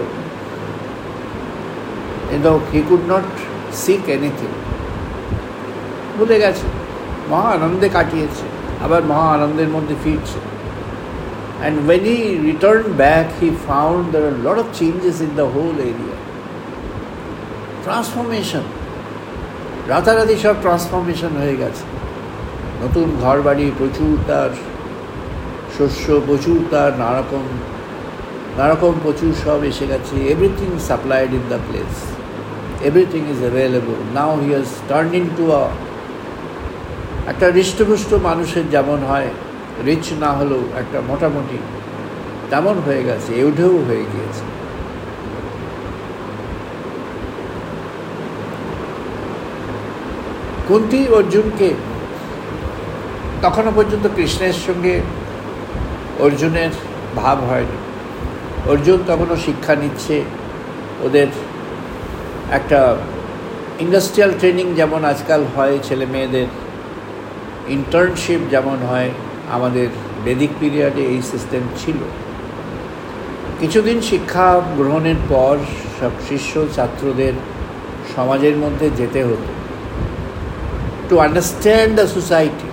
কিন্তু he could not seek anything, ভুলে গেছে, মহা আনন্দে কাটিয়েছে, আবার মহা আনন্দের মধ্যে ফিরছে। And when he returned back, he found there are a lot of changes in the whole area. Transformation. রাতারাতি সব ট্রান্সফরমেশন হয়ে গেছে। নতুন ঘর বাড়ি, প্রচুর তার শস্য, প্রচুর তার নানারকম প্রচুর সব এসে গেছে। Everything supplied in the place, everything is available. Now he has turn into একটা হৃষ্টপুষ্ট মানুষের যেমন হয়, রিচ না হলেও একটা মোটামুটি তেমন হয়ে গেছে, এউঢেও হয়ে গিয়েছে। কুন্তী অর্জুনকে, তখনও পর্যন্ত কৃষ্ণের সঙ্গে অর্জুনের ভাব হয়নি। অর্জুন তখনও শিক্ষা নিচ্ছে। ওদের একটা ইন্ডাস্ট্রিয়াল ট্রেনিং যেমন আজকাল হয় ছেলে মেয়েদের, ইন্টার্নশিপ যেমন হয়, আমাদের বেদিক পিরিয়ডে এই সিস্টেম ছিল। কিছুদিন শিক্ষা গ্রহণের পর সব শিষ্য ছাত্রদের সমাজের মধ্যে যেতে হতো, টু আন্ডারস্ট্যান্ড দ্য সোসাইটি।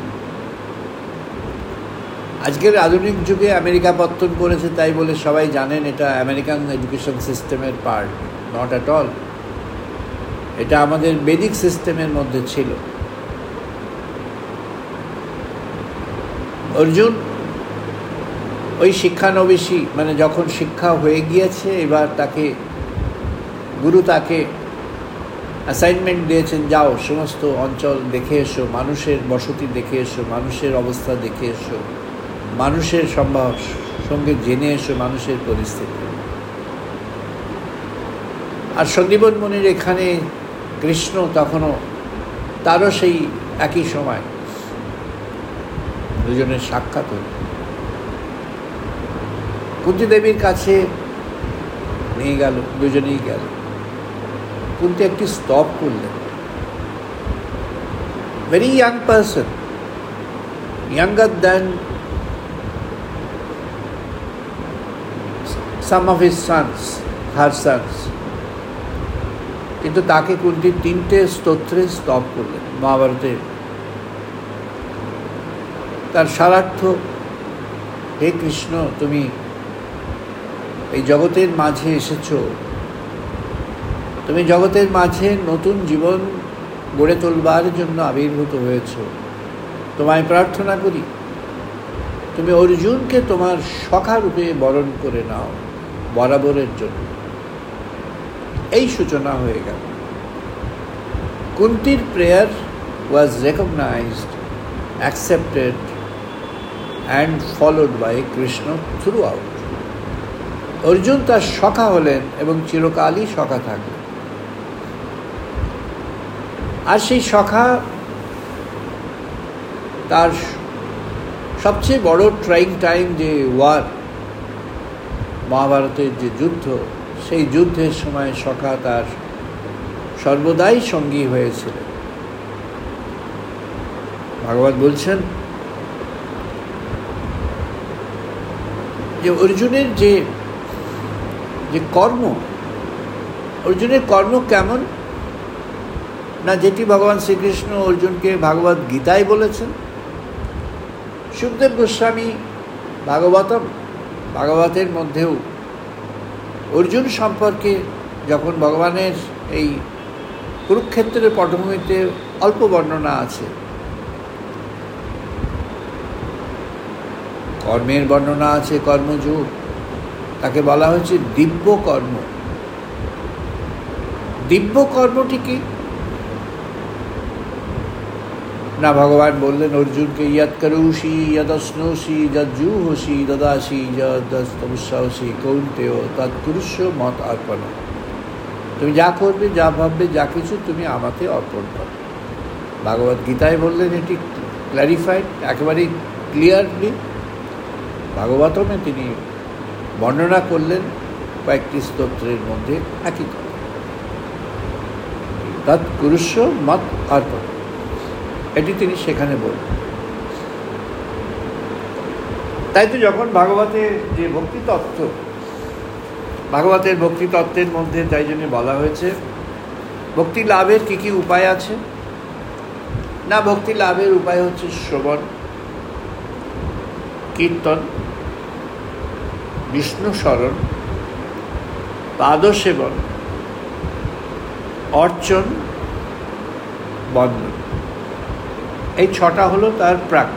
আজকের আধুনিক যুগে আমেরিকা পত্তন করেছে তাই বলে সবাই জানেন এটা আমেরিকান এডুকেশন সিস্টেমের পার্ট, নট অ্যাট অল। এটা আমাদের বেদিক সিস্টেমের মধ্যে ছিল। অর্জুন ওই শিক্ষানবিশী, মানে যখন শিক্ষা হয়ে গিয়েছে, এবার তাকে গুরু তাকে অ্যাসাইনমেন্ট দিয়েছেন, যাও সমস্ত অঞ্চল দেখে এসো, মানুষের বসতি দেখে এসো, মানুষের অবস্থা দেখে এসো, মানুষের সঙ্গে জেনে এসো মানুষের পরিস্থিতি। আর সন্দীপন মুনির এখানে কৃষ্ণ তখনও তারও সেই একই সময় দুজনের সাক্ষাৎ হল। কুন্তী দেবীর কাছে নিয়ে গেল, দুজনেই গেল। কুন্তী একটি স্তব করলেন। Very young person, younger than some of his sons, her sons, কিন্তু তাকে কুন্তী 3টে স্তোত্রে স্তব করলেন মহাভারতে। তার সারার্থ, হে কৃষ্ণ, তুমি এই জগতের মাঝে এসেছো, তুমি জগতের মাঝে নতুন জীবন গড়ে তোলবার জন্য আবির্ভূত হয়েছ। তোমায় প্রার্থনা করি তুমি অর্জুনকে তোমার সখা রূপে বরণ করে নাও বরাবরের জন্য। এই সূচনা হয়ে গেল। কুন্তীর prayer was recognised, accepted and followed by Krishna throughout. Arjun তার সখা হলেন এবং চিরকালই সখা থাকলেন। আর সেই সখা তার সবচেয়ে বড় ট্রাইং টাইম, যে ওয়ার, মহাভারতের যে যুদ্ধ, সেই যুদ্ধের সময় সখা তার সর্বদাই সঙ্গী হয়েছিলেন। ভাগবত বলছেন যে অর্জুনের যে কর্ম, অর্জুনের কর্ম কেমন না, যেটি ভগবান শ্রীকৃষ্ণ অর্জুনকে ভাগবত গীতায় বলেছেন। সুখদেব গোস্বামী ভাগবতের মধ্যেও অর্জুন সম্পর্কে, যখন ভগবানের এই কুরুক্ষেত্রের পটভূমিতে অল্প বর্ণনা আছে, কর্মের বর্ণনা আছে, কর্মযোগ, তাকে বলা হয়েছে দিব্য কর্ম। দিব্য কর্মটি কি না, ভগবান বললেন অর্জুনকে, ইয়ৎ করুষি যদশ্নোষি যজ্জুহসি দদাসি যদস্তমস্যাসি কৌন্তেয় তৎকুরুষ্য মত অর্পণ। তুমি যা করবে, যা ভাববে, যা কিছু তুমি আমাকে অর্পণ করো। ভাগবত গীতায় বললেন এটি ক্ল্যারিফাইড, একেবারেই ক্লিয়ারলি। ভাগবতমে তিনি বর্ণনা করলেন কয়েকটি স্তোত্রের মধ্যে একই কথা, তৎ কুরুষ্ব মত অর্পণ, এটি তিনি সেখানে বললেন। তাই তো যখন ভাগবতের যে ভক্তিতত্ত্ব, ভাগবতের ভক্তিতত্ত্বের মধ্যে তাই জন্য বলা হয়েছে ভক্তি লাভের কি কি উপায় আছে না, ভক্তি লাভের উপায় হচ্ছে শ্রবণ, কীর্তন, বিষ্ণু স্মরণ, পাদসেবন, অর্চন, বন্দন। এই ছটা হলো তার প্রাক।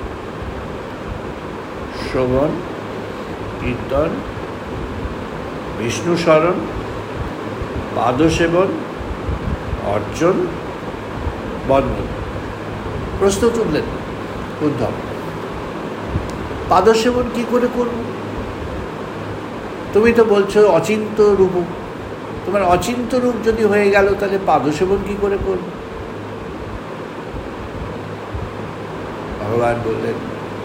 শ্রবণ, কীর্তন, বিষ্ণু স্মরণ, পাদসেবন, অর্চন, বন্দন। প্রশ্ন তুললেন উদ্ধব, পাদসেবন কি করে করব? তুমি তো বলছো অচিন্ত রূপ, তোমার অচিন্ত রূপ যদি হয়ে গেল তাহলে পাদসেবন কি করে করব? ভগবান বললেন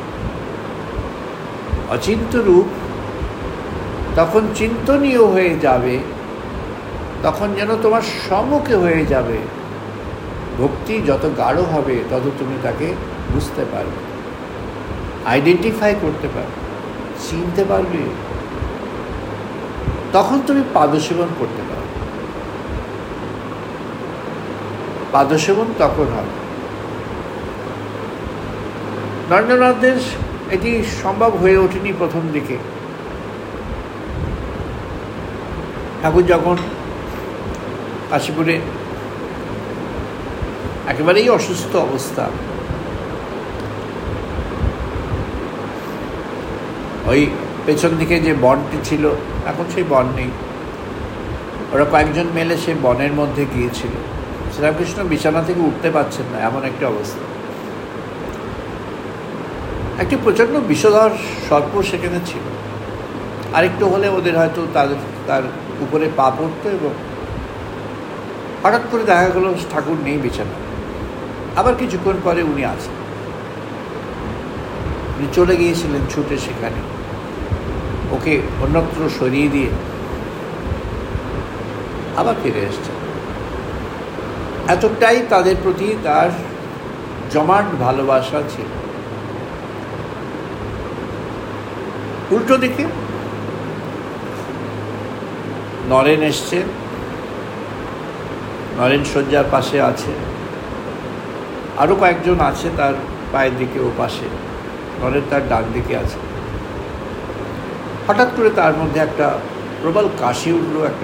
অচিন্ত রূপ তখন চিন্তনীয় হয়ে যাবে, তখন যেন তোমার সম্মুখে হয়ে যাবে। ভক্তি যত গাঢ় হবে তত তুমি তাকে বুঝতে পারবে, আইডেন্টিফাই করতে পারবে, চিনতে পারবে, তখন তুমি পাদসেবন করতে পারবে। পাদসেবন তখন হবে। নরেন্দ্রনাথদের এটি সম্ভব হয়ে ওঠেনি প্রথম দিকে। ঠাকুর যখন কাশীপুরে একেবারেই অসুস্থ অবস্থা, ওই পেছন দিকে যে বনটি ছিল, এখন সেই বন নেই, ওরা কয়েকজন মেলে সেই বনের মধ্যে গিয়েছিল। শ্রীরামকৃষ্ণ বিছানা থেকে উঠতে পারছেন না, এমন একটা অবস্থা। একটি প্রচণ্ড বিষধর সর্প সেখানে ছিল, আরেকটু হলে ওদের হয়তো তার উপরে পা পড়তো, এবং হঠাৎ করে দেখা গেল ঠাকুর নেই বিছানা। আবার কিছুক্ষণ পরে উনি আছেন। উনি চলে গিয়েছিলেন ছুটে সেখানে, ওকে অন্যত্র সরিয়ে দিয়ে আবার ফিরে এসছেন। এতটাই তাদের প্রতি তার জমাট ভালোবাসা ছিল। উল্টো দিকে নরেন এসছেন, নরেন শয্যার পাশে আছে, আরও কয়েকজন আছে তার পায়ের দিকে, ও পাশে। নরেন তার ডান দিকে আছে। হঠাৎ করে তার মধ্যে একটা প্রবল কাশি উঠল, একটা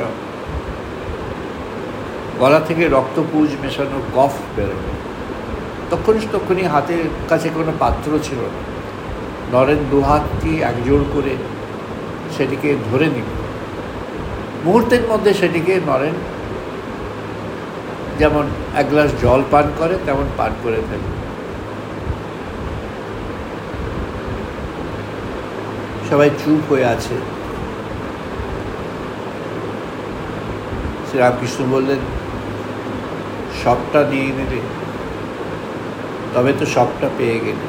গলা থেকে রক্তপুঁজ মেশানো কফ বেরোলো। তক্ষণি হাতের কাছে কোনো পাত্র ছিল না। নরেন দুহাতটি একজোড় করে সেটিকে ধরে নিল। মুহূর্তের মধ্যে সেটিকে নরেন যেমন এক গ্লাস জল পান করে তেমন পান করে ফেলল। সবাই চুপ হয়ে আছে। শ্রীরামকৃষ্ণ বললেন, সবটা নিয়ে নেবে, তবে তো সবটা পেয়ে গেলে।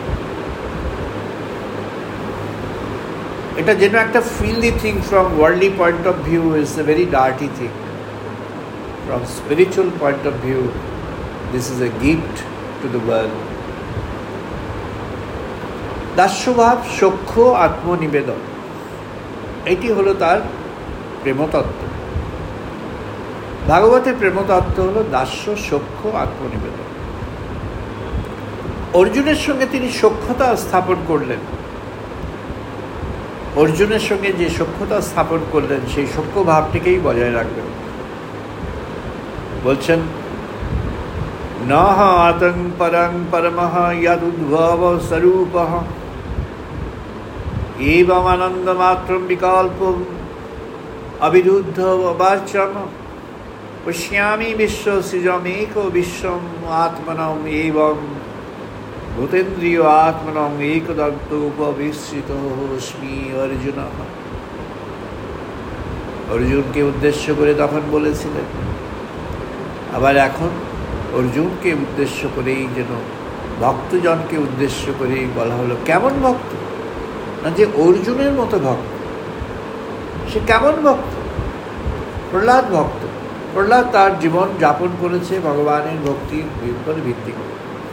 এটা যেন একটা filthy thing, from worldly point of view is a very dirty thing. From spiritual point of view, this is a gift to the world. দাস্যভাব, সখ্য, আত্মনিবেদন, এটি হলো তার প্রেমতত্ত্ব। ভাগবতের প্রেমতত্ত্ব হলো দাস্য, সখ্য, আত্মনিবেদন। অর্জুনের সঙ্গে তিনি সখ্যতা স্থাপন করলেন। অর্জুনের সঙ্গে যে সখ্যতা স্থাপন করলেন সেই সখ্য ভাবটিকেই বজায় রাখবেন। বলছেন, নহ আতং পরং পরমঃ যদুদ্ভব স্বরূপঃ এবং আনন্দমাত্রং বিকল্পং অবিরুদ্ধ বাচ্যম পশ্যামি বিশ্বসৃজমেক বিশ্বম আত্মনম এবং ভূতেন্দ্রিয় আত্মনম একদন্ত উপবিশ্রিতোস্মি অর্জুনঃ। অর্জুনকে উদ্দেশ্য করে তখন বলেছিলেন, আবার এখন অর্জুনকে উদ্দেশ্য করেই যেন ভক্তজনকে উদ্দেশ্য করেই বলা হলো। কেমন ভক্ত? না যে অর্জুনের মতো ভক্ত। সে কেমন ভক্ত? প্রহ্লাদ ভক্ত। প্রহ্লাদ তার জীবন যাপন করেছে ভগবানের ভক্তির উপরে ভিত্তি করে।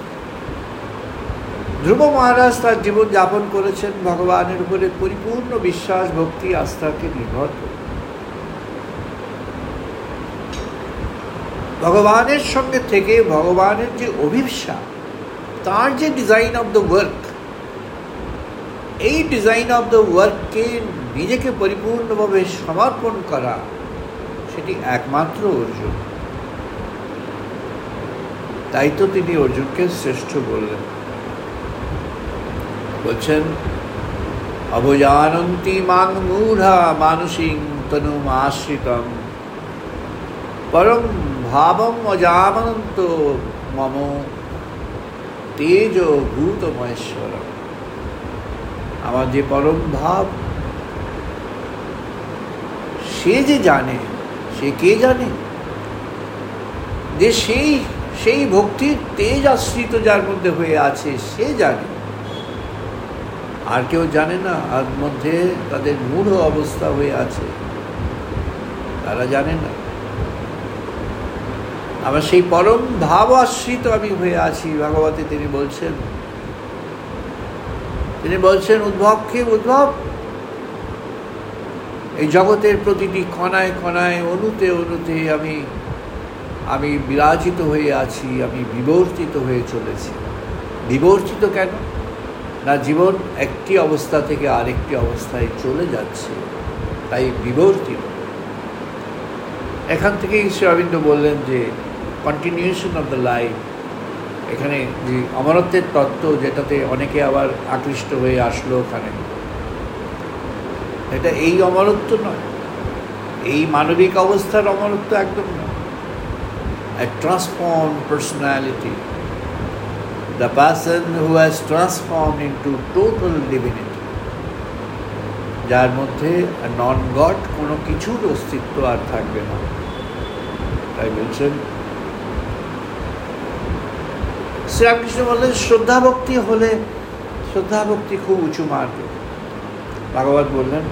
ধ্রুব মহারাজ তার জীবন যাপন করেছেন ভগবানের উপরে পরিপূর্ণ বিশ্বাস, ভক্তি, আস্থাকে নির্ভর করে। ভগবানের সঙ্গে থেকে ভগবানের যে অভিপ্সা, তার যে ডিজাইন অফ দ্য ওয়ার্ক, এই ডিজাইন অফ দ্য ওয়ার্ককে নিজেকে পরিপূর্ণভাবে সমর্পণ করা, সেটি একমাত্র অর্জুন। তাই তো তিনি অর্জুনকে শ্রেষ্ঠ বললেন। বলছেন, অবজানন্তি মাং মূঢ়া মানসিং তনুম আশ্রিতম পরম ভাবম অজানন্ত মম তেজ ভূত মহেশ্বর। আমার যে পরম ভাব, সে যে জানে, সে কে জানে? যে সেই ভক্তির তেজ আশ্রিত যার মধ্যে হয়ে আছে, সে জানে। আর কেউ জানে না। আর মধ্যে তাদের মূঢ় অবস্থা হয়ে আছে, তারা জানে না। আমার সেই পরম ভাব আশ্রিত আমি হয়ে আছি। ভাগবতে তিনি বলছেন উদ্ভবকে উদ্ভব, এই জগতের প্রতিটি কণায় কণায়, অণুতে অণুতে আমি বিরাজিত হয়ে আছি, আমি বিবর্তিত হয়ে চলেছি। বিবর্তিত কেন? না, জীবন একটি অবস্থা থেকে আরেকটি অবস্থায় চলে যাচ্ছে, তাই বিবর্তিত। এখান থেকেই শ্রী অরবিন্দ বললেন যে কন্টিনিউশন অফ দ্য লাইফ, এখানে যে অমরত্বের তত্ত্ব, যেটাতে অনেকে আবার আকৃষ্ট হয়ে আসলো ওখানে, এটা এই অমরত্ব নয়, এই মানবিক অবস্থার অমরত্ব একদম নয়। A transformed personality, the person who has transformed into total divinity, যার মধ্যে নন গড কোনো কিছুর অস্তিত্ব আর থাকবে না। তাই বলছেন শ্রীরামকৃষ্ণ বললেন, শ্রদ্ধা ভক্তি খুব উঁচু মার্গ। ভাগবত বললেন,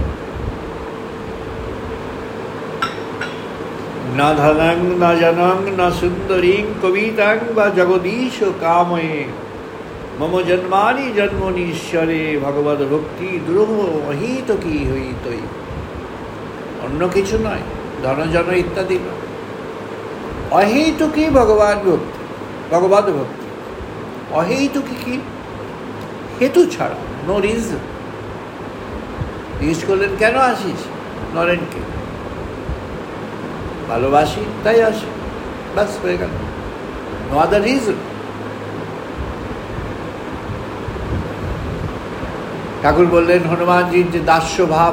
না ধনং না জনং না সুন্দরীং কবিতাং বা জগদীশ কাময়ে মম জন্মানি জন্মনীশ্বরে ভগবত ভক্তি দ্রোহ অহিত কি হইতই। অন্য কিছু নয়, ধনজন ইত্যাদি নয়, অহেতুকী ভগবত ভক্তি। অহেতুকী কি? হেতু ছাড়া, নো রিজন। জিজ্ঞেস করলেন, কেন আসিস? নরেনকে ভালোবাসি তাই আসি, বাস হয়ে গেল, নো আদার রিজন। ঠাকুর বললেন, হনুমানজির যে দাস্য ভাব,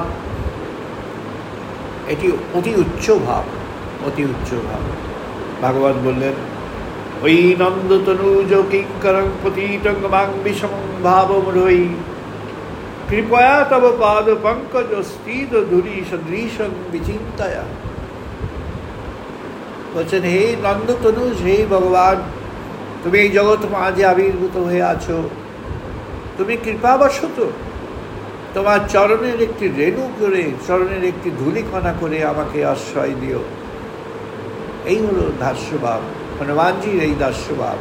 এটি অতি উচ্চ ভাব, অতি উচ্চ ভাব। ভাগবত বললেন, ওই নন্দতনুজ কিঙ্করং পতিতং মাং বিষমং ভাবম রই কৃপয়া তব পাদ পঙ্কজ স্থিত ধুরি সদৃশং বিচিন্তায়া। বলছেন, হে নন্দতনুজ, হে ভগবান, তুমি এই জগৎ মাঝে আবির্ভূত হয়ে আছো, তুমি কৃপাবশত তোমার চরণের একটি রেণু করে, চরণের একটি ধূলিকণা করে আমাকে আশ্রয় দিও। এই হলো দাস্যভাব, হনুমানজির এই দাস্যভাব।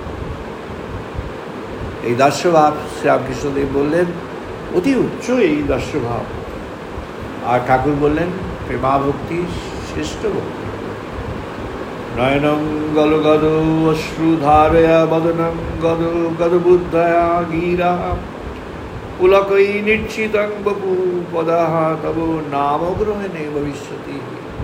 এই দাস্যভাব শ্রীরামকৃষ্ণদেব বললেন অতি উচ্চ এই দাস্যভাব। আর ঠাকুর বললেন প্রেমা ভক্তি শ্রেষ্ঠ ভক্তি। নয়নং গল গদ অশ্রুধারয়া বদনং গদ গদ বুদ্ধয়া গীরা পুলকৈ নিশ্চিতং বপু পদাহ তব নাম গ্রহণে ভবিষ্যতি।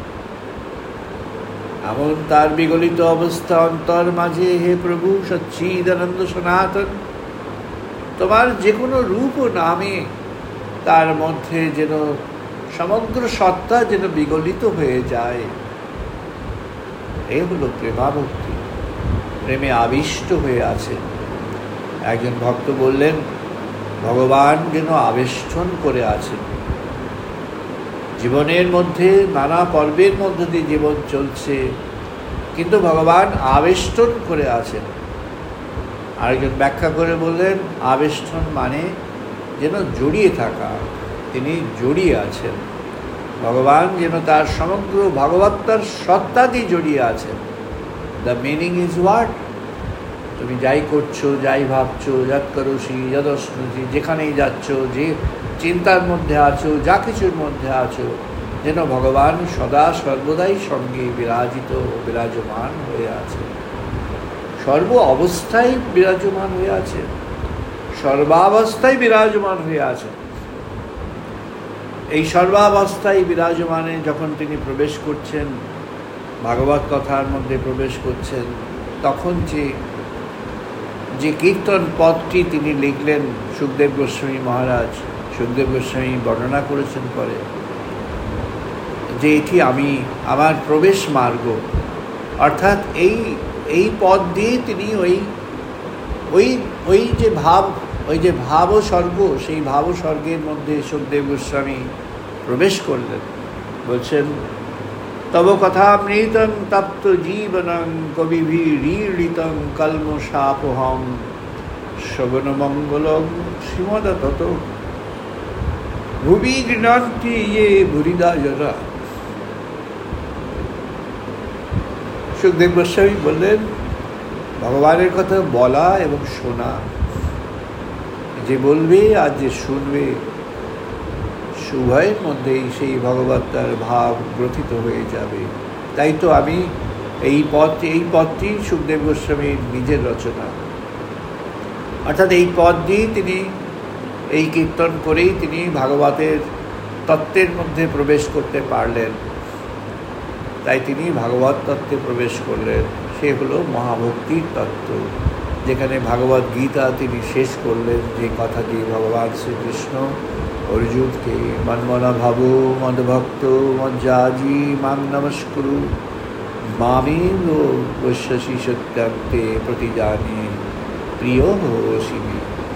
এমন তার বিগলিত অবস্থা অন্তর মাঝে, হে প্রভু সচ্চিদানন্দ সনাতন, তোমার যে কোনো রূপ ও নামে তার মধ্যে যেন সমগ্র সত্তা যেন বিগলিত হয়ে যায়। এই হলো প্রেমাভক্তি, প্রেমে আবিষ্ট হয়ে আছে। একজন ভক্ত বললেন, ভগবান যেন আবেষ্টন করে আছেন, জীবনের মধ্যে নানা পর্বের মধ্যে দিয়ে জীবন চলছে, কিন্তু ভগবান আবেষ্টন করে আছেন। আরেকজন ব্যাখ্যা করে বললেন, আবেষ্টন মানে যেন জড়িয়ে থাকা, তিনি জড়িয়ে আছেন। ভগবান যেন তার সমগ্র ভগবত্তার সত্তা দিয়ে জড়িয়ে আছেন। The meaning is what? তুমি যাই করছো, যাই ভাবছো, যৎ করোসি যদশ্নুসি, যেখানেই যাচ্ছ, যে চিন্তার মধ্যে আছো, যা কিছুর মধ্যে আছো, যেন ভগবান সদা সর্বদাই সঙ্গে বিরাজিত বিরাজমান হয়ে আছে, সর্ব অবস্থায় বিরাজমান হয়ে আছে, সর্বাবস্থায় বিরাজমান হয়ে আছে। এই সর্বাবস্থায় বিরাজমানে যখন তিনি প্রবেশ করছেন, ভাগবত কথার মধ্যে প্রবেশ করছেন, তখন যে কীর্তন পদটি তিনি লিখলেন, সুখদেব গোস্বামী মহারাজ, সুখদেব গোস্বামী বর্ণনা করেছেন পরে, যে এটি আমার প্রবেশ মার্গ। অর্থাৎ এই পদ দিয়ে তিনি ওই যে ভাব স্বর্গ, সেই ভাব স্বর্গের মধ্যে সুখদেব গোস্বামী প্রবেশ করলেন। বলছেন, তব কথামৃতং তপ্ত জীবনং কবিভিরীড়িতং কলমশাপহং শ্রবণমঙ্গলং শ্রীমদতত ভুবি গৃণন্তি ইয়ে ভুরিদায়রা। সুখদেব গোস্বামী বললেন, ভগবানের কথা বলা এবং শোনা, যে বলবে আর যে শুনবে, উভয়ের মধ্যেই সেই ভগবত্তার ভাব গ্রথিত হয়ে যাবে। তাই তো আমি এই পদটি সুখদেব গোস্বামীর নিজের রচনা। অর্থাৎ এই পদ দিয়ে তিনি, এই কীর্তন করেই তিনি ভাগবতের তত্ত্বের মধ্যে প্রবেশ করতে পারলেন। তাই তিনি ভাগবত তত্ত্বে প্রবেশ করলেন। সে হলো মহাভক্তির তত্ত্ব, যেখানে ভাগবত গীতা তিনি শেষ করলেন যে কথা দিয়ে ভগবান শ্রীকৃষ্ণ অর্জুনকে মন্মনা ভাবো মদভক্ত মজ্জাজি মাং নমস্কুরু মামেব বশ্যসি সত্যান্তে প্রতিজানে প্রিয় হোসিমি।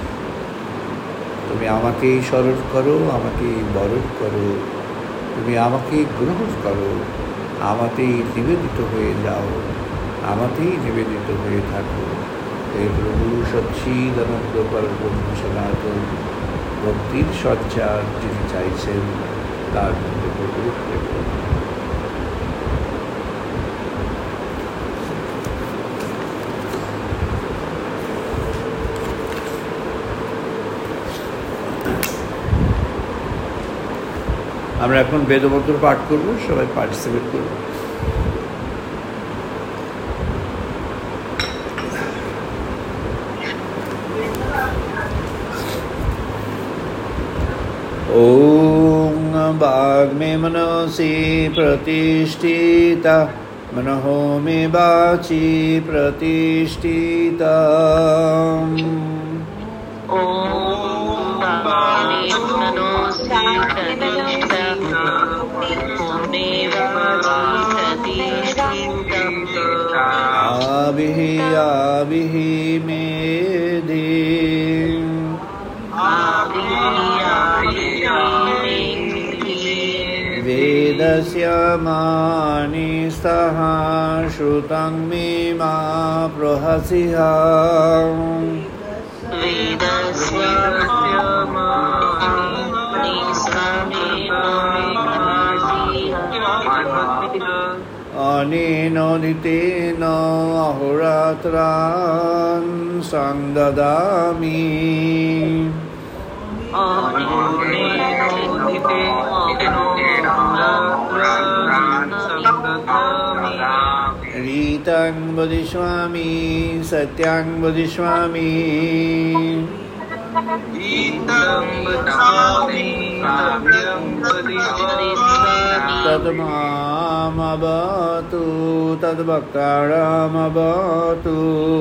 তুমি আমাকেই স্মরণ করো, আমাকেই বরণ করো, তুমি আমাকে গ্রহণ করো, আমাতেই নিবেদিত হয়ে যাও, আমাতেই নিবেদিত হয়ে থাকো। হে প্রভু সচ্চিদানন্দ পরব্রহ্ম সনাতন, ভক্তির সঞ্চার যিনি চাইছেন তার মধ্যে প্রভু। আমরা এখন বেদমন্ত্র পাঠ করব, সবাই পার্টিসিপেট করব। ओम बाग में मनोसी प्रतिष्ठिता, मनहो में वाची प्रतिष्ठिता। आविहि आविहि मेधि वेदस्य मानि स्तः श्रुतं मे मा प्रहसिहा। अनेनोदितेन अहोरात्रान् संददामि। रीतं वदिष्यामि सत्यं वदिष्यामि। तद्मामवतु तद्भक्तारमवतु।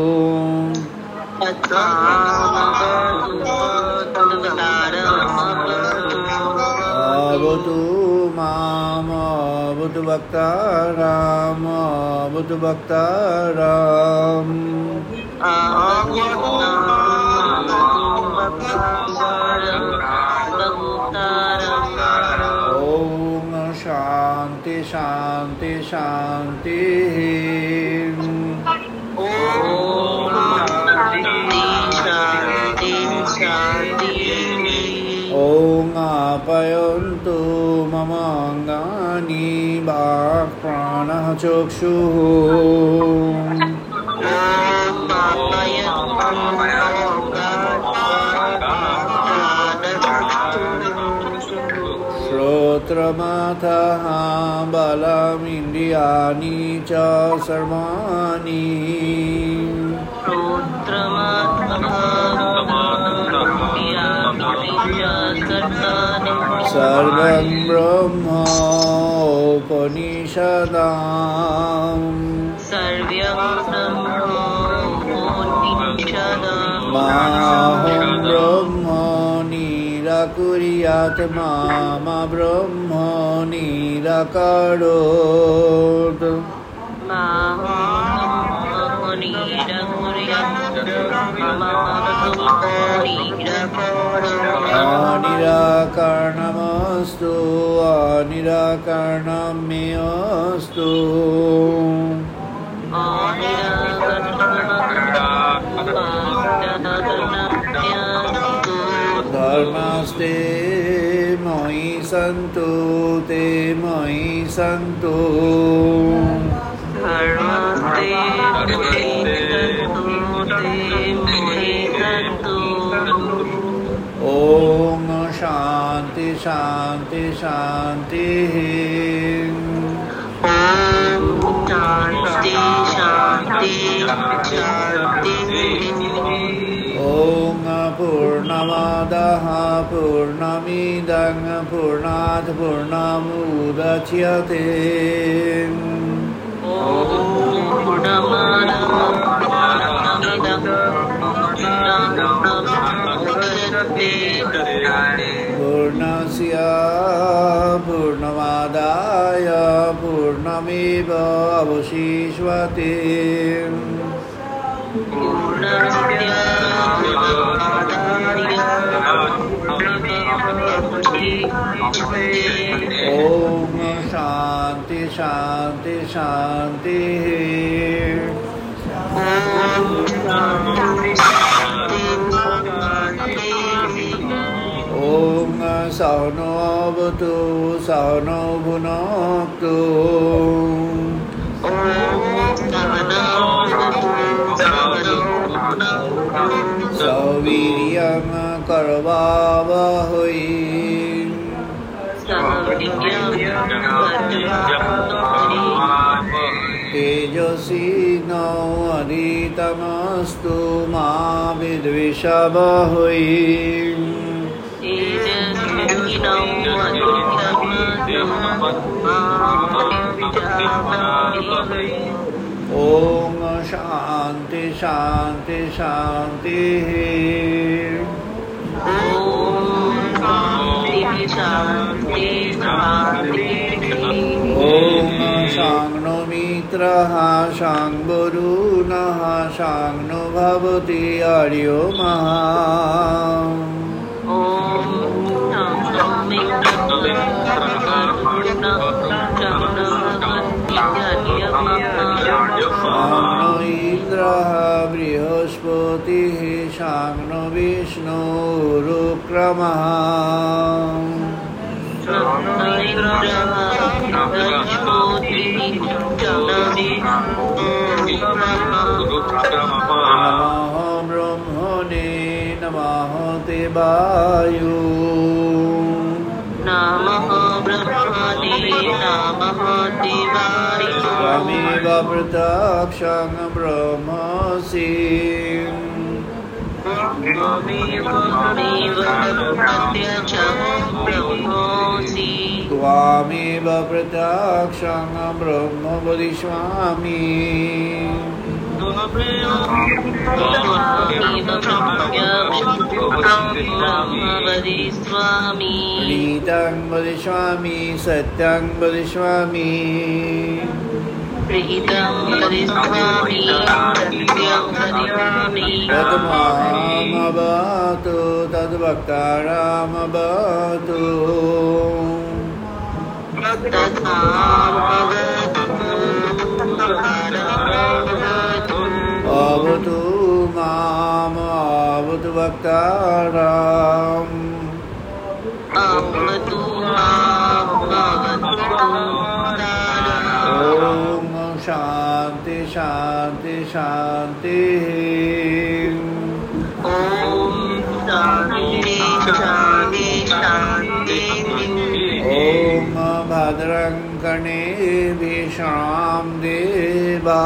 अवतु माम अवतु भक्ताराम अवतु भक्ताराम। ॐ वाक् प्राणः चक्षुः श्रोत्रमथः बलमिन्द्रियाणि च सर्वाणि सर्वं ब्रह्मोपनिषदाम् माहं ब्रह्म निराकुर्यात् मा ब्रह्म निराकरोत् अनिराकरणमस्तु अनिराकरणं मे अस्तु धर्मस्ते मयि सन्तु ते मयि सन्तु ॐ शान्ति शान्ति शान्तिः ॐ पूर्णमादाः पूर्णमिदं पूर्णात् पूर्णमुदच्यते पूर्णस्य पूर्णमादाय पूर्णमेव अवशिष्यते ॐ शान्ति शान्ति शान्तिः ॐ सौनो भवतु सौनो भुनक्तु सौवीर्यं करवावहै तेजस्विनावधीतमस्तु मा विद्विषावहै ॐ शान्ति शान्ति शान्तिः ॐ शाङ्नो मित्रः शाङ्गुरुनः शाङ्नो भवति आर्यो महा शाङ्नो इन्द्रः बृहस्पतिः शाङ्नो विष्णुरुक्रमः नमः ब्रह्मणे नमः देवाय नमः ब्रह्मणे नमः देवाय त्वमेव प्रत्यक्षं ब्रह्मसि त्वमेव प्रत्यक्षं ब्रह्म वदिष्यामि रीतं वदिष्यामि सत्यं वदिष्यामि तद्मामवतु तद्भक्तारामवतु अवतु माम् अवतु भक्ताराम् शांति शांति शांति। ओम शांति शांति शांति। ओम भद्रं कर्णेभिः देवा।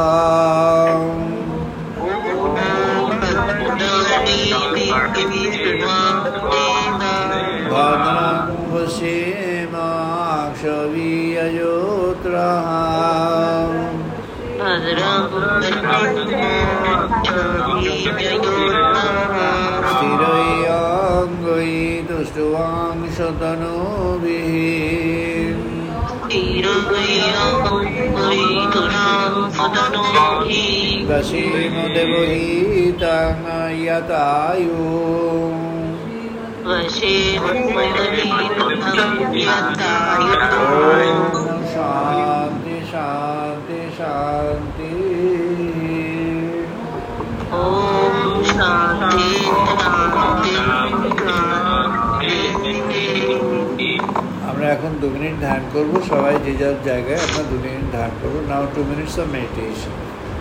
भद्रं पश्येमाक्षभिर्यजत्राः। स्थिरैरङ्गैः तुष्टुवांशतनूभिः। वशीनो देवहितं यतायु। शांति शांति शांति। ओम शांति शांति আমরা এখন 2 মিনিট ধ্যান করব। সবাই যে যার জায়গায় আমরা 2 মিনিট ধ্যান করব। নাও 2 minutes of meditation.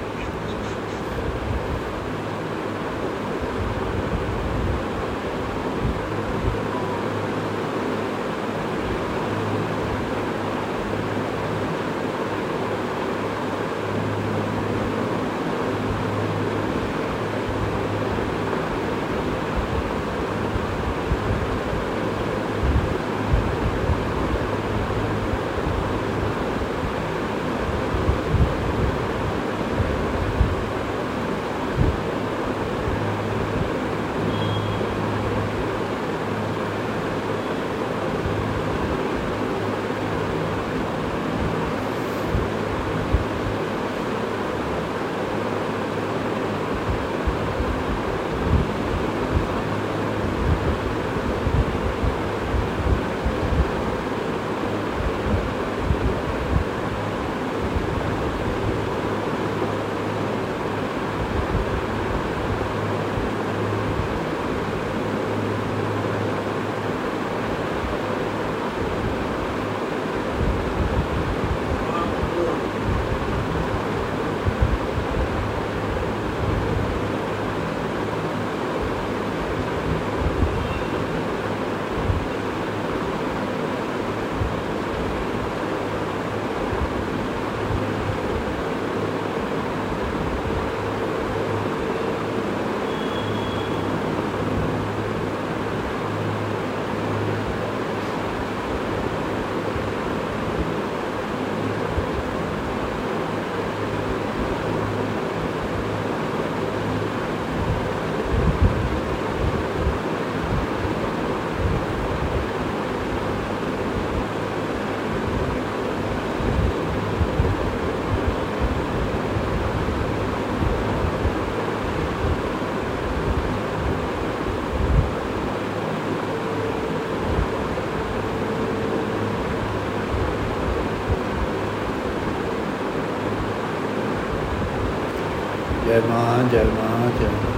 জয় মা জয় মা জয় মা।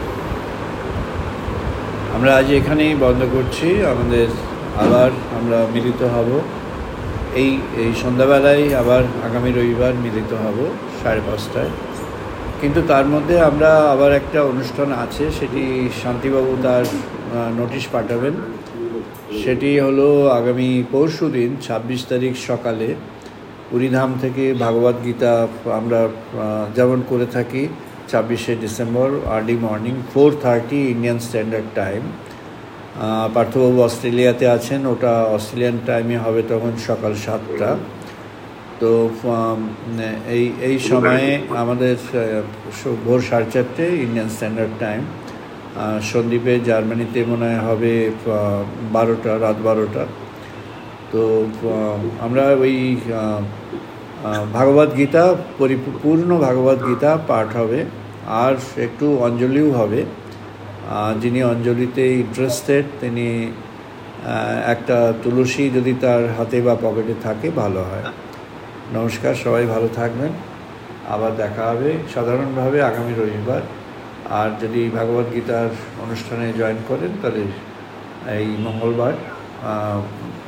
আমরা আজ এখানেই বন্ধ করছি। আমাদের আবার আমরা মিলিত হব এই সন্ধ্যাবেলায়। আবার আগামী রবিবার মিলিত হব 5:30টায়। কিন্তু তার মধ্যে আমরা আবার একটা অনুষ্ঠান আছে, সেটি শান্তিবাবু তার নোটিশ পাঠাবেন। সেটি হলো আগামী পরশু দিন 26 তারিখ সকালে উরিধাম থেকে ভাগবত গীতা আমরা যেমন করে থাকি 26শে December early morning 4:30 Indian standard time. পার্থবাবু অস্ট্রেলিয়াতে আছেন, ওটা অস্ট্রেলিয়ান টাইমে হবে তখন সকাল 7টা। তো এই সময়ে আমাদের ভোর 4:30 ইন্ডিয়ান স্ট্যান্ডার্ড টাইম। সন্দ্বীপে জার্মানিতে মনে হবে 12টা, রাত 12টা। তো আমরা ওই ভাগবত গীতা পূর্ণ ভাগবত গীতা পাঠ হবে, আর একটু অঞ্জলিও হবে। যিনি অঞ্জলিতে ইন্টারেস্টেড তিনি একটা তুলসী যদি তার হাতে বা পকেটে থাকে ভালো হয়। নমস্কার, সবাই ভালো থাকবেন। আবার দেখা হবে সাধারণভাবে আগামী রবিবার। আর যদি ভাগবত গীতার অনুষ্ঠানে জয়েন করেন তাহলে এই মঙ্গলবার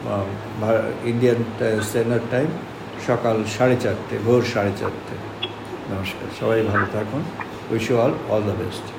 ইন্ডিয়ান স্ট্যান্ডার্ড টাইম সকাল 4:30, ভোর 4:30। নমস্কার, সবাই ভালো থাকুন। Wish you all the best.